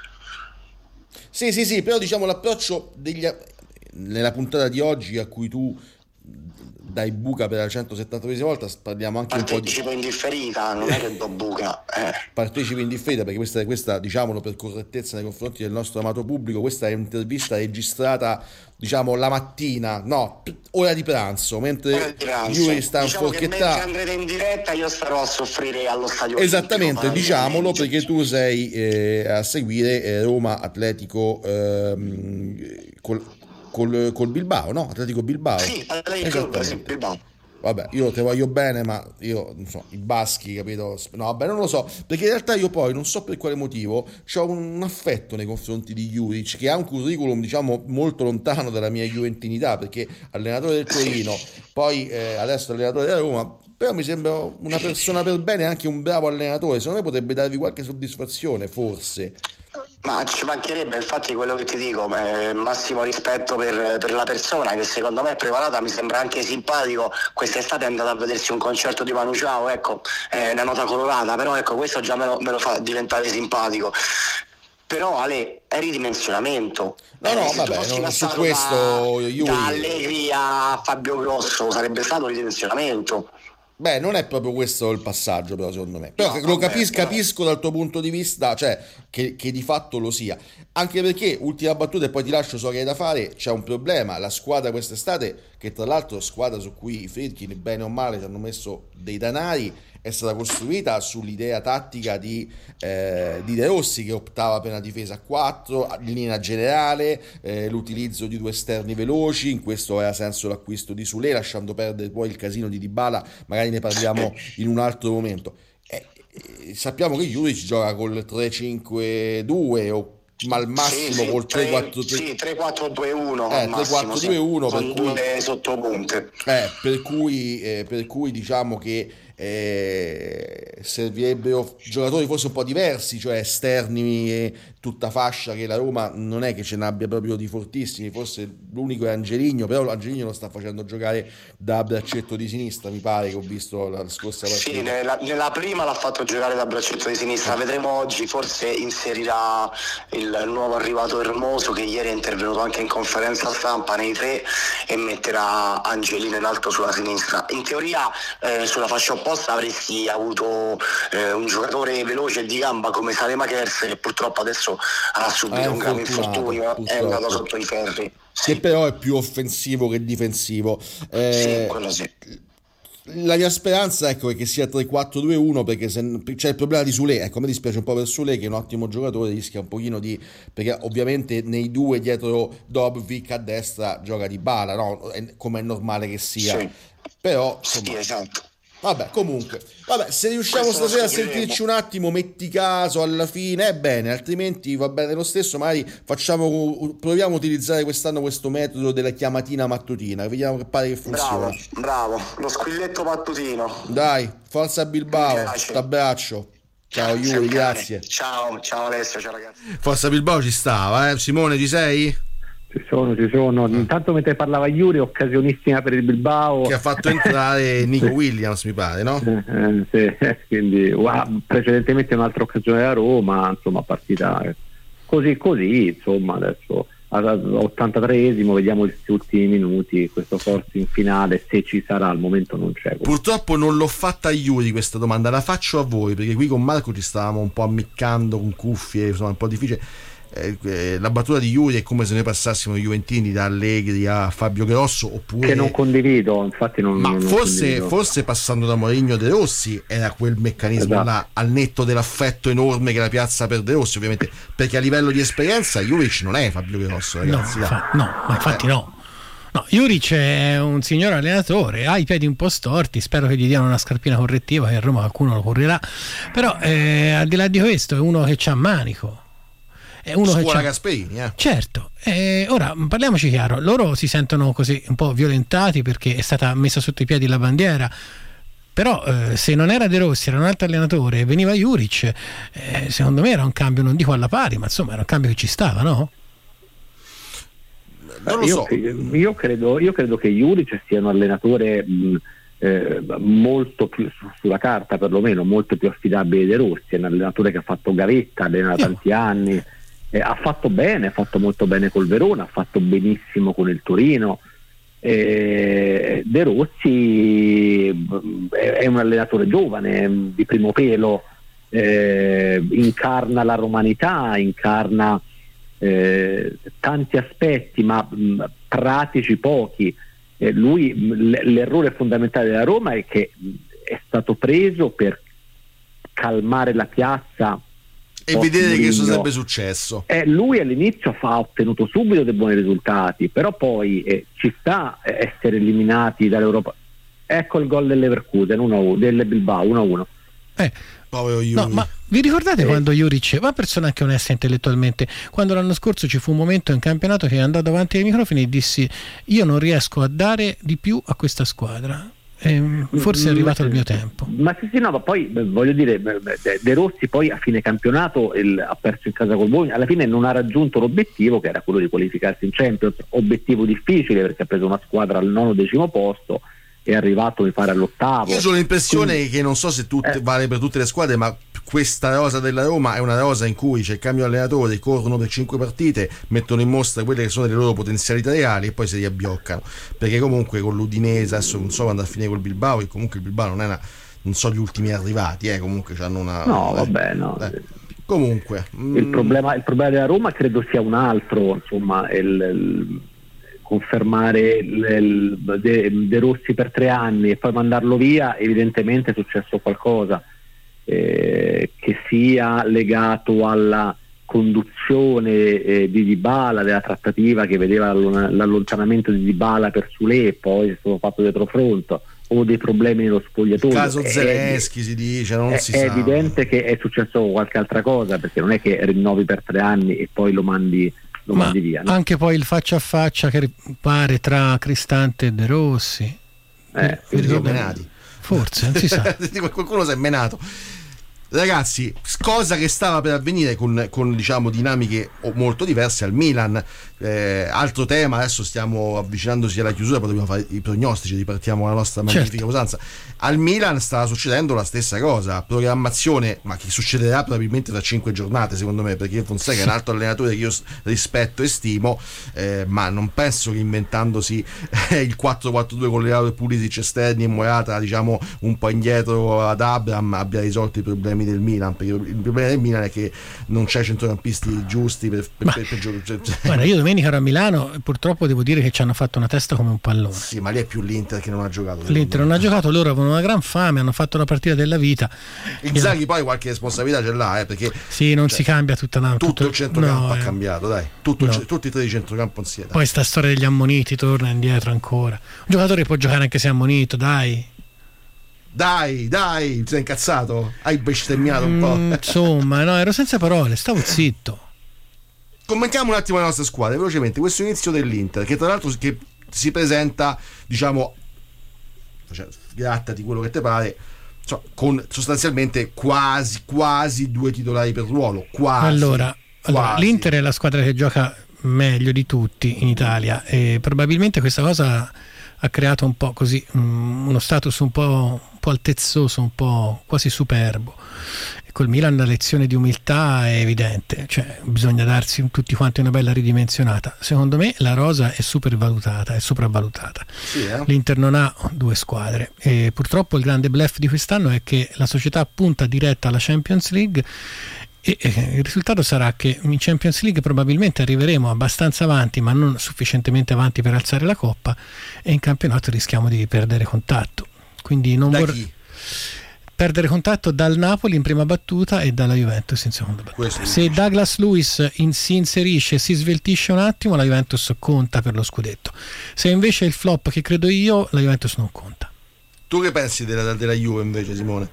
Sì, sì, sì, però diciamo l'approccio degli, nella puntata di oggi a cui tu dai buca per la centosettantaduesima volta, parliamo anche partecipo un po' di... in differita, non è che do buca. Eh. Partecipi in differita perché questa, questa, diciamolo per correttezza nei confronti del nostro amato pubblico, questa è un'intervista registrata, diciamo, la mattina, no, ora di pranzo, mentre Yuri sta diciamo in forchetta. Mentre andrete in diretta io starò a soffrire allo stadio. Esattamente, diciamolo, perché tu sei eh, a seguire eh, Roma Atletico ehm, col, col, col Bilbao, no? Atletico Bilbao. Sì, Atletico sì, Bilbao. vabbè, io te voglio bene, ma io non so, i baschi, capito? No, vabbè, non lo so, perché in realtà io poi non so per quale motivo ho un affetto nei confronti di Juric, che ha un curriculum, diciamo, molto lontano dalla mia juventinità, perché allenatore del Torino, poi eh, adesso allenatore della Roma, però mi sembra una persona per bene, anche un bravo allenatore, secondo me potrebbe darvi qualche soddisfazione, forse. Ma ci mancherebbe, infatti quello che ti dico, eh, massimo rispetto per, per la persona, che secondo me è preparata, mi sembra anche simpatico. Quest'estate è andato a vedersi un concerto di Manu Chao, ecco, è una nota colorata, però ecco, questo già me lo, me lo fa diventare simpatico. Però Ale, è ridimensionamento. No, no, eh, vabbè, non, su questo da, da Allegri a Fabio Grosso sarebbe stato ridimensionamento. Beh, non è proprio questo il passaggio, però, secondo me. Però no, lo vabbè, capis- però... capisco dal tuo punto di vista, cioè, che, che di fatto lo sia. Anche perché, ultima battuta e poi ti lascio, so che hai da fare, c'è un problema. La squadra quest'estate, che tra l'altro squadra su cui i Friedkin, bene o male, ci hanno messo dei danari, è stata costruita sull'idea tattica di, eh, di De Rossi, che optava per una difesa a quattro, in linea generale, eh, l'utilizzo di due esterni veloci. In questo aveva senso l'acquisto di Sule, lasciando perdere poi il casino di Dybala, magari ne parliamo in un altro momento. Eh, eh, sappiamo che Juric gioca col tre cinque due o ma al massimo sì, sì, col tre quattro tre sì, tre quattro due uno eh, tre quattro due uno sì, per cui sottopunte. Eh, per cui eh, per cui diciamo che eh, servirebbero giocatori forse un po' diversi, cioè esterni e tutta fascia, che la Roma non è che ce n'abbia proprio di fortissimi. Forse l'unico è Angelino, però Angelino lo sta facendo giocare da braccetto di sinistra, mi pare, che ho visto la scorsa partita. Sì, nella, nella prima l'ha fatto giocare da braccetto di sinistra. Vedremo oggi, forse inserirà il nuovo arrivato Hermoso, che ieri è intervenuto anche in conferenza stampa nei tre, e metterà Angelino in alto sulla sinistra. In teoria eh, sulla fascia opposta avresti avuto eh, un giocatore veloce e di gamba come Saelemaekers, che purtroppo adesso ha subito è un grave infortunio, è andato sotto i ferri. Sì. Che però è più offensivo che difensivo. Eh, sì, quello sì. La mia speranza, ecco, è che sia tre quattro due uno, perché se c'è il problema di Sule, ecco, mi dispiace un po' per Sule, che è un ottimo giocatore, rischia un pochino di, perché ovviamente nei due dietro Dovbyk a destra gioca Dybala, no? Come è normale che sia. Sì. Però insomma, sì, esatto. Vabbè, comunque, vabbè, se riusciamo Questo stasera a sentirci un attimo, metti caso alla fine, è bene, altrimenti va bene lo stesso. Magari facciamo, proviamo a utilizzare quest'anno questo metodo della chiamatina mattutina, vediamo che pare che funziona. Bravo, bravo, lo squilletto mattutino. Dai, forza Bilbao, t'abbraccio. Ciao Yuri, grazie. Ciao, ciao Alessio, ciao ragazzi. Forza Bilbao ci stava, eh? Simone, ci sei? Ci sono, ci sono. Intanto mentre parlava Yuri, occasionissima per il Bilbao, che ha fatto entrare Nico Williams, mi pare, no? Eh, sì, quindi wow, precedentemente un'altra occasione da Roma, insomma, partita così così, insomma, adesso all'ottantatreesimo vediamo gli ultimi minuti, questo forse in finale, se ci sarà, al momento non c'è. Purtroppo non l'ho fatta a Yuri questa domanda, la faccio a voi, perché qui con Marco ci stavamo un po' ammiccando con cuffie, insomma un po' difficile. Eh, la battuta di Yuri è come se noi passassimo i Juventini da Allegri a Fabio Grosso, oppure che non condivido, infatti non, ma non forse, condivido. Forse passando da Mourinho a De Rossi era quel meccanismo, esatto, là, al netto dell'affetto enorme che la piazza per De Rossi, ovviamente, perché a livello di esperienza Juric non è Fabio Grosso, ragazzi. No, fa, no ma infatti eh. no No, Juric è un signor allenatore, ha i piedi un po' storti, spero che gli diano una scarpina correttiva, che a Roma qualcuno lo correrà, però eh, al di là di questo è uno che c'ha manico. È uno Scuola che c'ha... Gasperini, eh. Certo. Eh, ora parliamoci chiaro, loro si sentono così un po' violentati perché è stata messa sotto i piedi la bandiera, però eh, se non era De Rossi, era un altro allenatore e veniva Juric, eh, secondo me era un cambio, non dico alla pari, ma insomma era un cambio che ci stava, no? Non lo io, so. io credo io credo che Juric sia un allenatore mh, eh, molto più su, sulla carta, perlomeno molto più affidabile di De Rossi. È un allenatore che ha fatto gavetta, allena da tanti anni, eh, ha fatto bene, ha fatto molto bene col Verona, ha fatto benissimo con il Torino. eh, De Rossi è, è un allenatore giovane, di primo pelo, eh, incarna la romanità, incarna Eh, tanti aspetti, ma mh, pratici pochi. Eh, lui l- l'errore fondamentale della Roma è che mh, è stato preso per calmare la piazza e vedere che cosa sarebbe successo. Eh, lui all'inizio ha ottenuto subito dei buoni risultati, però poi eh, ci sta essere eliminati dall'Europa ecco il gol del Leverkusen uno a uno, del Bilbao uno a uno. Eh, no, ma vi ricordate eh. quando Juric, ma persona anche onesta intellettualmente, quando l'anno scorso ci fu un momento in campionato che è andato davanti ai microfoni e dissi: io non riesco a dare di più a questa squadra, eh, forse è arrivato il mio tempo. Ma sì sì no, ma poi voglio dire, De Rossi poi a fine campionato il, ha perso in casa col Bologna, alla fine non ha raggiunto l'obiettivo che era quello di qualificarsi in Champions, obiettivo difficile perché ha preso una squadra al nono decimo posto, è arrivato mi pare all'ottavo. Io ho l'impressione Quindi, che non so se tutte, eh. vale per tutte le squadre, ma questa rosa della Roma è una rosa in cui c'è il cambio allenatore, corrono per cinque partite, mettono in mostra quelle che sono le loro potenzialità reali e poi si riabbioccano, perché comunque con l'Udinese adesso non so quando a finire col Bilbao, e comunque il Bilbao non è una, non so gli ultimi arrivati, eh, comunque hanno una no eh, vabbè no eh. Comunque il mm. problema il problema della Roma credo sia un altro, insomma, il, il confermare il, il De, De Rossi per tre anni e poi mandarlo via, evidentemente è successo qualcosa eh, che sia legato alla conduzione eh, di Dybala, della trattativa che vedeva l'allontanamento di Dybala per Sule, poi è stato fatto dietro fronte, o dei problemi nello spogliatoio. Il caso Zelensky si dice, non è, si è sa. È evidente che è successo qualche altra cosa, perché non è che rinnovi per tre anni e poi lo mandi lo Ma mandi via, no? Anche poi il faccia a faccia che pare tra Cristante e De Rossi, eh, vi ricordate? Menati. Forse, non si sa. Qualcuno si è menato. Ragazzi, cosa che stava per avvenire con, con diciamo dinamiche molto diverse al Milan. Eh, altro tema, adesso stiamo avvicinandosi alla chiusura, poi dobbiamo fare i prognostici, ripartiamo la nostra magnifica certo. usanza. Al Milan stava succedendo la stessa cosa, programmazione, ma che succederà probabilmente tra cinque giornate secondo me, perché Fonseca sì. è un altro allenatore che io rispetto e stimo, eh, ma non penso che inventandosi eh, il quattro quattro due con Leao e Pulisic esterni e Morata diciamo un po' indietro ad Abraham abbia risolto i problemi del Milan, perché il problema del Milan è che non c'è centrocampisti giusti per, per, ma, per, per, per, per guarda, io domenica ero a Milano e purtroppo devo dire che ci hanno fatto una testa come un pallone. Sì, ma lì è più l'Inter che non ha giocato. L'Inter non ha giocato, loro avevano una gran fame, hanno fatto la partita della vita. Inzaghi poi qualche responsabilità ce l'ha, eh, perché sì, non cioè, si cambia tutta la, tutto, tutto il centrocampo no, ha eh. cambiato, dai, tutto no. il, tutti e tre di centrocampo insieme. Poi sta storia degli ammoniti torna indietro ancora. Un giocatore può giocare anche se è ammonito, dai. Dai, dai, ti sei incazzato? Hai bestemmiato un po'. Mm, insomma, no, ero senza parole, stavo zitto. Commentiamo un attimo la nostra squadra velocemente. Questo inizio dell'Inter, che tra l'altro che si presenta, diciamo, cioè, grattati quello che te pare, cioè, con sostanzialmente quasi quasi due titolari per ruolo. Quasi. Allora, quasi. allora l'Inter è la squadra che gioca meglio di tutti in Italia e probabilmente questa cosa ha creato un po' così um, uno status un po', un po' altezzoso, un po' quasi superbo. E col Milan la lezione di umiltà è evidente, cioè bisogna darsi tutti quanti una bella ridimensionata. Secondo me la rosa è supervalutata, è sopravvalutata. Sì, eh? L'Inter non ha due squadre e purtroppo il grande bluff di quest'anno è che la società punta diretta alla Champions League e il risultato sarà che in Champions League probabilmente arriveremo abbastanza avanti ma non sufficientemente avanti per alzare la coppa e in campionato rischiamo di perdere contatto, quindi non vorrei perdere contatto dal Napoli in prima battuta e dalla Juventus in seconda battuta. Se Douglas Luiz in, si inserisce, si sveltisce un attimo, la Juventus conta per lo scudetto. Se invece è il flop che credo io, la Juventus non conta. Tu che pensi della, della Juve invece, Simone?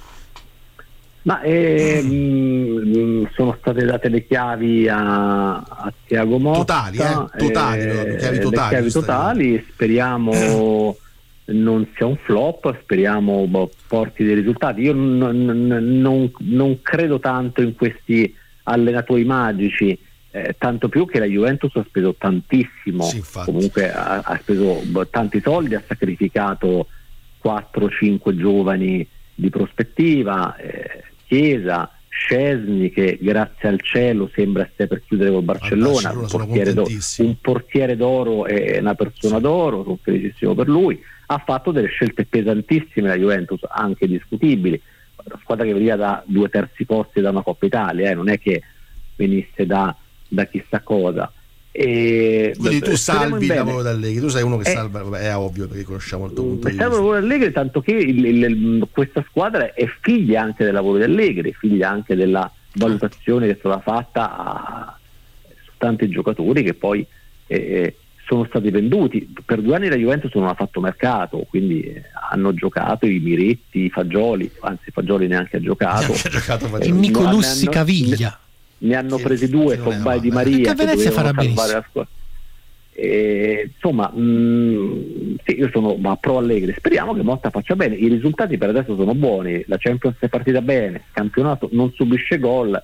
Ma eh, mh, sono state date le chiavi a, a Thiago Motta, totali, eh? totali, eh, chiavi totali, le chiavi totali. Speriamo non sia un flop, speriamo boh, porti dei risultati. Io non, non, non credo tanto in questi allenatori magici, eh, tanto più che la Juventus ha speso tantissimo, sì, comunque ha, ha speso boh, tanti soldi, ha sacrificato quattro cinque giovani di prospettiva, eh, Chiesa, Szczesny che grazie al cielo sembra stare per chiudere col Barcellona, un portiere, d'oro, un portiere d'oro e una persona d'oro, sono felicissimo per lui. Ha fatto delle scelte pesantissime la Juventus, anche discutibili, una squadra che veniva da due terzi posti da una Coppa Italia, eh, non è che venisse da, da chissà cosa. E quindi tu salvi il bene. lavoro d'Allegri, tu sei uno che eh, salva, vabbè, è ovvio perché conosciamo il tuo punto di salva vista. il lavoro d'Allegri, tanto che il, il, il, questa squadra è figlia anche del lavoro d'Allegri, figlia anche della valutazione che è stata fatta a, su tanti giocatori che poi eh, sono stati venduti. Per due anni la Juventus non ha fatto mercato, quindi hanno giocato i Miretti, i Fagioli, anzi Fagioli neanche ha giocato, neanche ha giocato e Nicolussi hanno, Caviglia ne, ne hanno che, presi due con Vai Di Maria, che Venezia farà benissimo. La squadra. E, insomma, mh, sì, io sono ma pro Allegri, speriamo che Motta faccia bene. I risultati per adesso sono buoni, la Champions è partita bene, il campionato non subisce gol,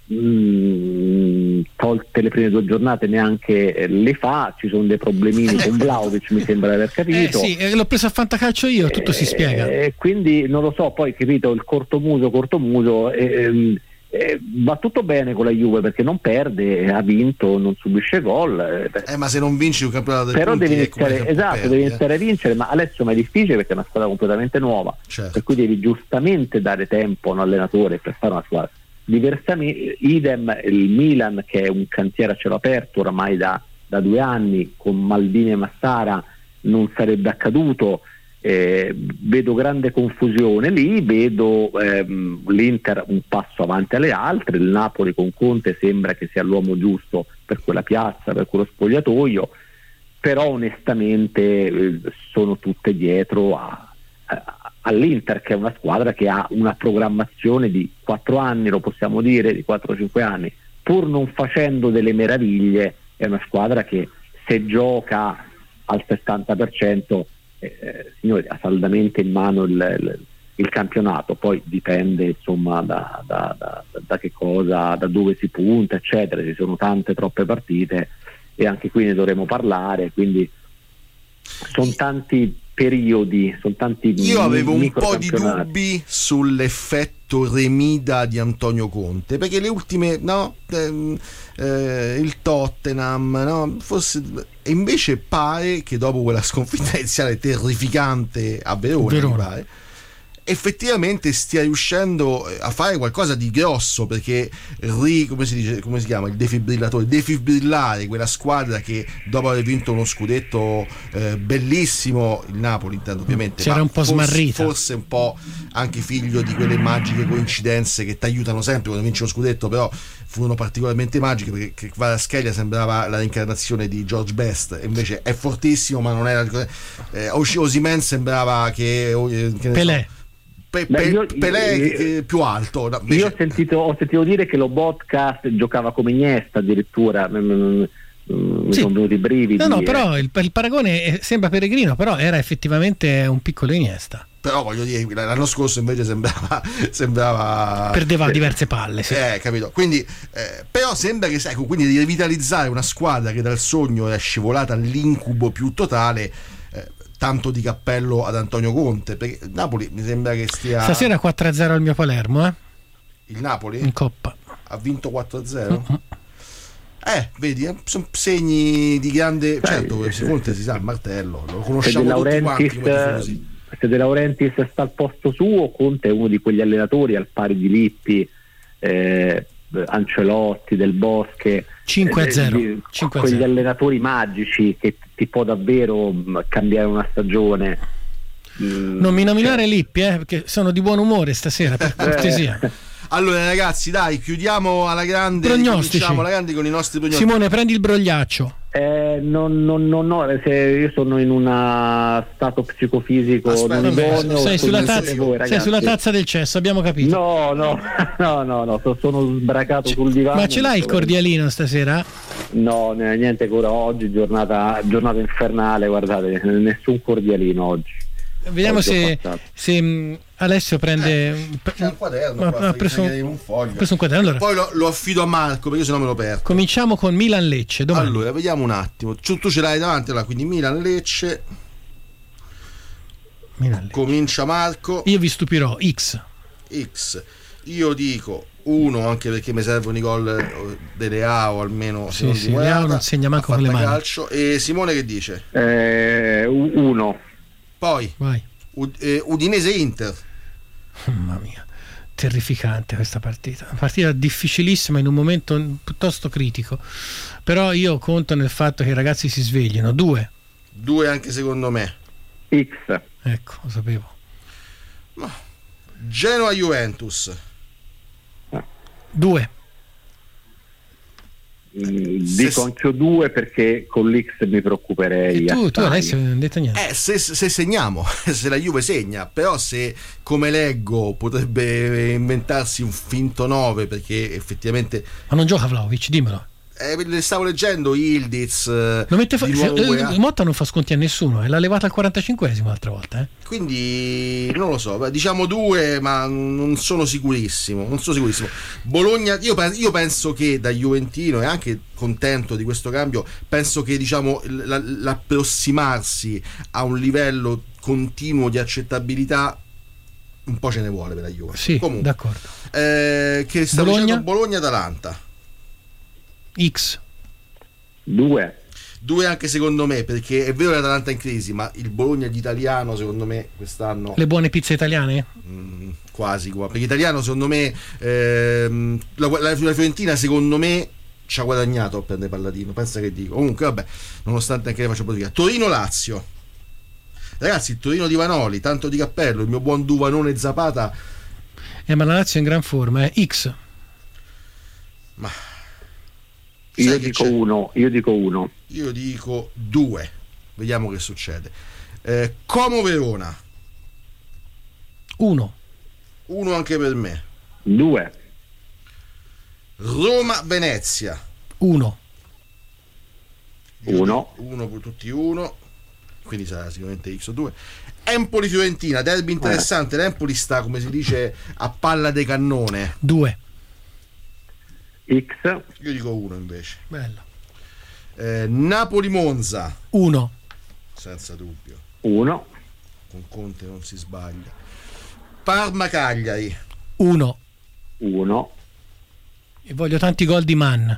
mh, tolte le prime due giornate neanche le fa, ci sono dei problemini con Vlahovic, mi sembra di aver capito. Eh sì, l'ho preso a fantacalcio io, tutto eh, si spiega. E quindi non lo so, poi capito, il cortomuso cortomuso eh, Eh, va tutto bene con la Juve perché non perde, ha vinto, non subisce gol. Eh, ma se non vinci un campionato del però punti, devi ecco, iniziare, esatto, perdi, devi eh. iniziare a vincere, ma adesso è difficile perché è una squadra completamente nuova, certo. Per cui devi giustamente dare tempo a un allenatore per fare una squadra. Diversamente, idem il Milan, che è un cantiere a cielo aperto oramai da, da due anni, con Maldini e Massara non sarebbe accaduto. Eh, vedo grande confusione lì, vedo ehm, l'Inter un passo avanti alle altre, il Napoli con Conte sembra che sia l'uomo giusto per quella piazza, per quello spogliatoio, però onestamente eh, sono tutte dietro a, a, all'Inter, che è una squadra che ha una programmazione di quattro anni, lo possiamo dire, di quattro cinque anni, pur non facendo delle meraviglie. È una squadra che se gioca al sessanta per cento Eh, signori, ha saldamente in mano il, il, il campionato, poi dipende insomma da, da, da, da che cosa, da dove si punta, eccetera. Ci sono tante troppe partite e anche qui ne dovremo parlare, quindi sono tanti periodi, sono tanti. Io avevo un po' di dubbi sull'effetto Remida di Antonio Conte, perché le ultime, no, ehm, eh, il Tottenham, no, forse, e invece pare che dopo quella sconfitta iniziale terrificante a Verona, Verona. mi pare, effettivamente stia riuscendo a fare qualcosa di grosso, perché ri, come si dice, come si chiama, il defibrillatore, defibrillare quella squadra che dopo aver vinto uno scudetto eh, bellissimo, il Napoli intendo ovviamente, c'era ma un po' forse, smarrita, forse un po' anche figlio di quelle magiche coincidenze che ti aiutano sempre quando vinci lo scudetto, però furono particolarmente magiche, perché Kvaratskhelia sembrava la reincarnazione di George Best, e invece è fortissimo ma non era eh, Osimhen sembrava che, eh, che ne Pelé so, Pe, Beh, pe, io, Pelé io, eh, più alto, no, io ho sentito, ho sentito dire che lo podcast giocava come Iniesta addirittura, mi sì. sono venuti i brividi. No, no, eh. però il, il paragone è, sembra peregrino, però era effettivamente un piccolo Iniesta. Però voglio dire, l'anno scorso invece sembrava, sembrava perdeva eh, diverse palle, sì. eh, capito? Quindi, eh, però sembra che, ecco, quindi di rivitalizzare una squadra che dal sogno è scivolata all'incubo più totale. Eh, tanto di cappello ad Antonio Conte, perché Napoli mi sembra che stia stasera quattro a zero al mio Palermo, eh? Il Napoli? In Coppa ha vinto quattro a zero? Uh-huh. Eh, vedi, eh, sono segni di grande, Sai, certo, eh, Conte si sa, il martello, lo se conosciamo De tutti quanti come Laurentiis, tifosi. se De Laurentiis sta al posto suo, Conte è uno di quegli allenatori al pari di Lippi, eh, Ancelotti, Del Bosque, cinque a zero, eh, cinque a quegli zero. allenatori magici che ti può davvero mh, cambiare una stagione. Mm, non mi nominare cioè. Lippi, eh, perché sono di buon umore stasera, per cortesia. Allora ragazzi, dai, chiudiamo alla grande, Prognostici. alla grande con i nostri prognostici. Simone, prendi il brogliaccio. Eh, non, non, non ho, se io sono in uno stato psicofisico Aspetta, non vabbè, idoneo, sei, sulla come tazza, voi, sei sulla tazza del cesso, abbiamo capito. No, no, no, no, no, sono sbracato sul divano. Ma ce l'hai il cordialino stasera? No, niente ancora oggi, giornata, giornata infernale, guardate, nessun cordialino oggi. Vediamo Oggi se, se mh, Alessio prende eh, c'è un quaderno ma, qua, ha preso un, un foglio. preso un quaderno. Allora, poi lo, lo affido a Marco perché sennò me lo perdo. Cominciamo con Milan-Lecce domani. Allora vediamo un attimo, tu, tu ce l'hai davanti, allora, quindi Milan-Lecce. Milan-Lecce Comincia Marco. Io vi stupirò. X X. Io dico uno, anche perché mi servono i gol delle A o almeno sì, sì, Leao non segna manco con le mani. Calcio. E Simone che dice? Eh, uno. Poi vai. U- eh, Udinese Inter. Mamma mia, terrificante questa partita, una partita difficilissima in un momento piuttosto critico, però io conto nel fatto che i ragazzi si svegliano. Due. Due anche secondo me. X. Ecco, lo sapevo. Genoa Juventus. Due. Mm, dico anche due perché con l'X mi preoccuperei. E tu, tu adesso non hai detto niente. Eh, se, se segniamo, se la Juve segna, però se, come leggo, potrebbe inventarsi un finto nove perché effettivamente... Ma non gioca Vlahovic, dimmelo. Eh, le stavo leggendo Ildiz, lo mette fa- di nuovo, eh, Motta non fa sconti a nessuno, e l'ha levata al quarantacinquesimo l'altra volta, eh. Quindi non lo so, diciamo due, ma non sono sicurissimo, non sono sicurissimo. Bologna, io, penso, io penso che da juventino, e anche contento di questo cambio, penso che diciamo l- l'approssimarsi a un livello continuo di accettabilità un po' ce ne vuole per la Juve. Sì, comunque, d'accordo. Eh, che sta Bologna? dicendo Bologna-Atalanta. X. Due. Due anche secondo me, perché è vero che l'Atalanta è in crisi, ma il Bologna di italiano secondo me quest'anno... Le buone pizze italiane? Mh, quasi qua, perché italiano secondo me ehm, la, la, la Fiorentina secondo me ci ha guadagnato a prendere Palladino, pensa che dico. Comunque vabbè, nonostante anche le faccia politica. Torino-Lazio. Ragazzi, il Torino di Vanoli, tanto di cappello, il mio buon Duvanone Zapata. Eh, ma la Lazio è in gran forma, eh. X. Ma io dico c'è? uno, io dico uno. Io dico due. Vediamo che succede. Eh, Como Verona. Uno. Uno anche per me. Due. Roma Venezia. Uno. Uno. Uno per tutti uno. Quindi sarà sicuramente X o due. Empoli Fiorentina, derby interessante. Eh. L'Empoli sta, come si dice, a palla de cannone. Due. X. Io dico uno invece. Bello. Eh, Napoli Monza. Uno. Senza dubbio. Uno. Con Conte non si sbaglia. Parma Cagliari. Uno. Uno. E voglio tanti gol di Mann.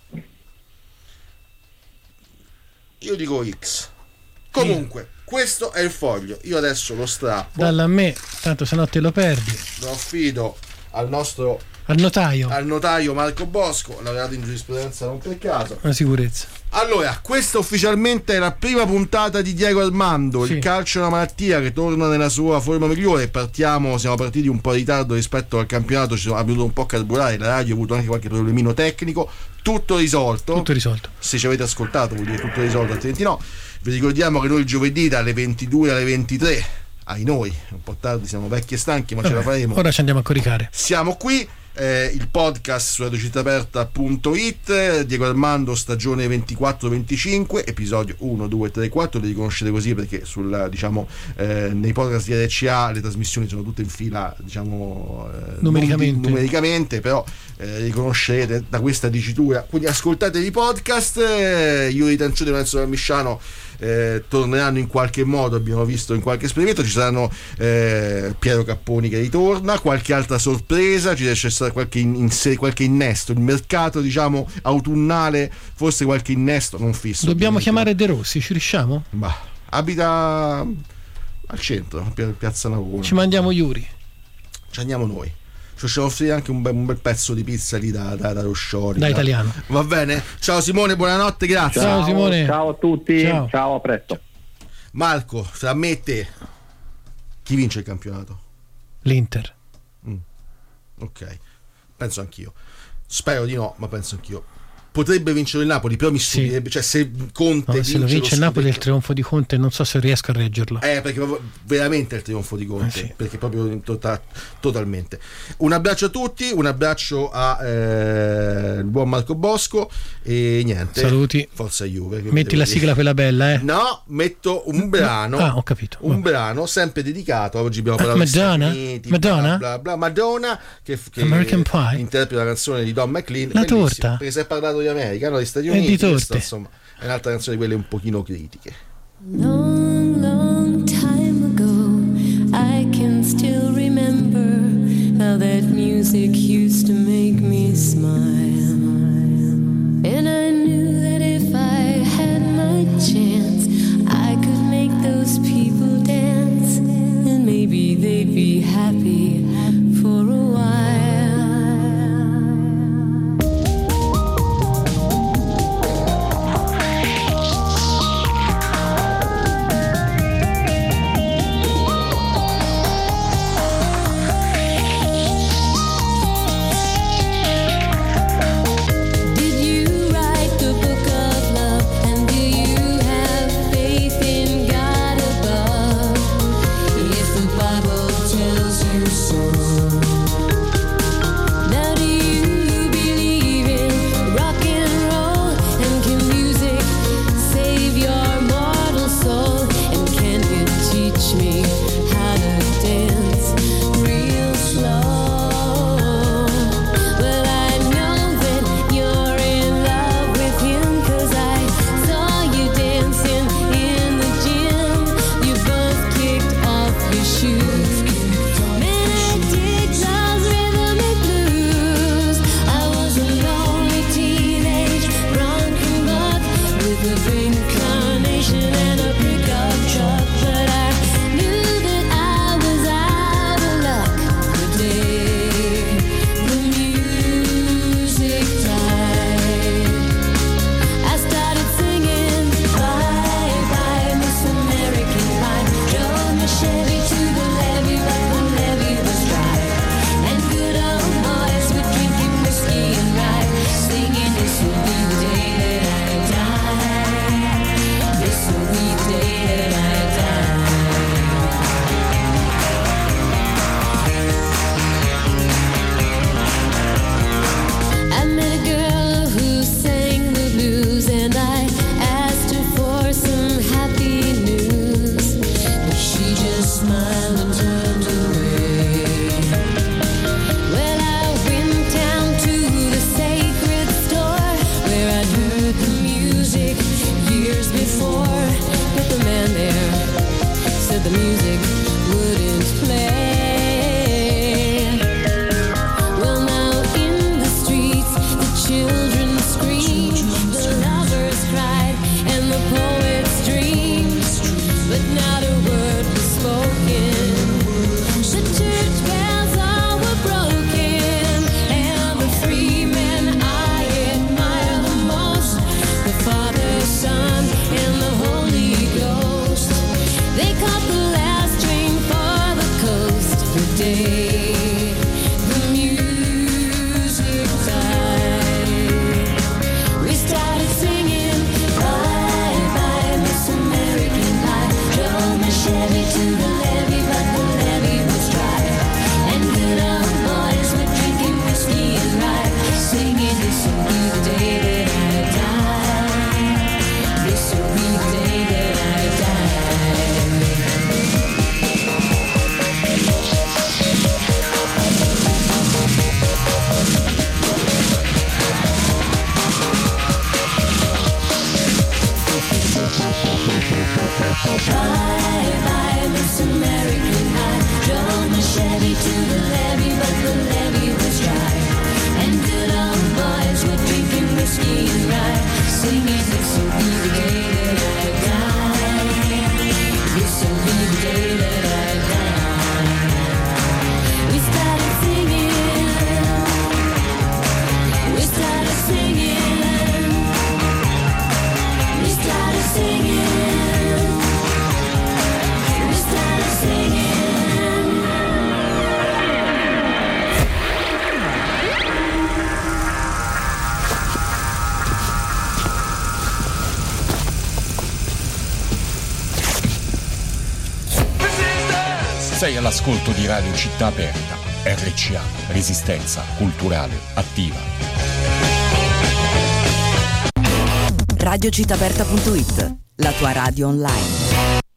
Io dico X. Comunque, questo è il foglio. Io adesso lo strappo. Dalla a me, tanto se no te lo perdi. Lo affido al nostro Al notaio. al notaio Marco Bosco, laureato in giurisprudenza non per caso. Una sicurezza. Allora, questa ufficialmente è la prima puntata di Diego Armando. Sì. Il calcio è una malattia che torna nella sua forma migliore. Partiamo, siamo partiti un po' in ritardo rispetto al campionato, ci siamo venuto un po' a carburare, la radio ha avuto anche qualche problemino tecnico, tutto risolto. Tutto risolto. Se ci avete ascoltato vuol dire tutto risolto, altrimenti no. Vi ricordiamo che noi il giovedì dalle ventidue alle ventitré, ai noi, un po' tardi, siamo vecchi e stanchi, ma Vabbè, ce la faremo. Ora ci andiamo a coricare. Siamo qui. Eh, il podcast su radio città aperta punto it, Diego Armando stagione ventiquattro venticinque, episodio uno, due, tre, quattro, li riconoscete così perché sul, diciamo, eh, nei podcast di R C A le trasmissioni sono tutte in fila, diciamo, eh, numericamente. Di, numericamente però eh, riconoscerete da questa dicitura, quindi ascoltate i podcast. eh, Yuri Tancioni e Lorenzo Dalmisciano Eh, torneranno in qualche modo, abbiamo visto in qualche esperimento, ci saranno eh, Piero Capponi che ritorna, qualche altra sorpresa, ci deve essere qualche, in, in, qualche innesto, il mercato diciamo autunnale, forse qualche innesto non fisso. Dobbiamo chiamare De Rossi, ci riusciamo? Bah, abita al centro, piazza Navona. Ci mandiamo Yuri. Ci andiamo noi. Ci possiamo offrire anche un bel, un bel pezzo di pizza lì da, da, da Rosciori. Da italiano. Va bene? Ciao Simone, buonanotte, grazie. Ciao, ciao Simone. Ciao a tutti. Ciao. Ciao, a presto. Marco, fra me e te, chi vince il campionato? L'Inter. Mm. Ok, penso anch'io. Spero di no, ma penso anch'io. Potrebbe vincere il Napoli, però mi stupirebbe, sì. Cioè se Conte no, se lo vince il Napoli, il trionfo di Conte non so se riesco a reggerlo. Eh, perché veramente è il trionfo di Conte, eh sì. Perché proprio in tota, totalmente. Un abbraccio a tutti, un abbraccio a eh, il buon Marco Bosco e niente. Saluti. Forza Juve. Metti la sigla quella bella, eh? No, metto un brano. Ah, ho capito. Un Vabbè. brano sempre dedicato. Oggi abbiamo parlato ah, Madonna? di Stati Uniti, Madonna? Bla, bla, bla. Madonna che, che American Pie. interpreta la canzone di Don McLean. La torta. Perché si è parlato di America, no? Di Stati E Uniti. di torte. Questa, insomma, è un'altra canzone di quelle un pochino critiche. Long, long time ago, I can still remember how that music used to make me smile. And I knew that if I had my chance, I could make those people dance, and maybe they'd be happy for a while. Sei all'ascolto di Radio Città Aperta, R C A, Resistenza Culturale Attiva. radio città aperta punto it, la tua radio online.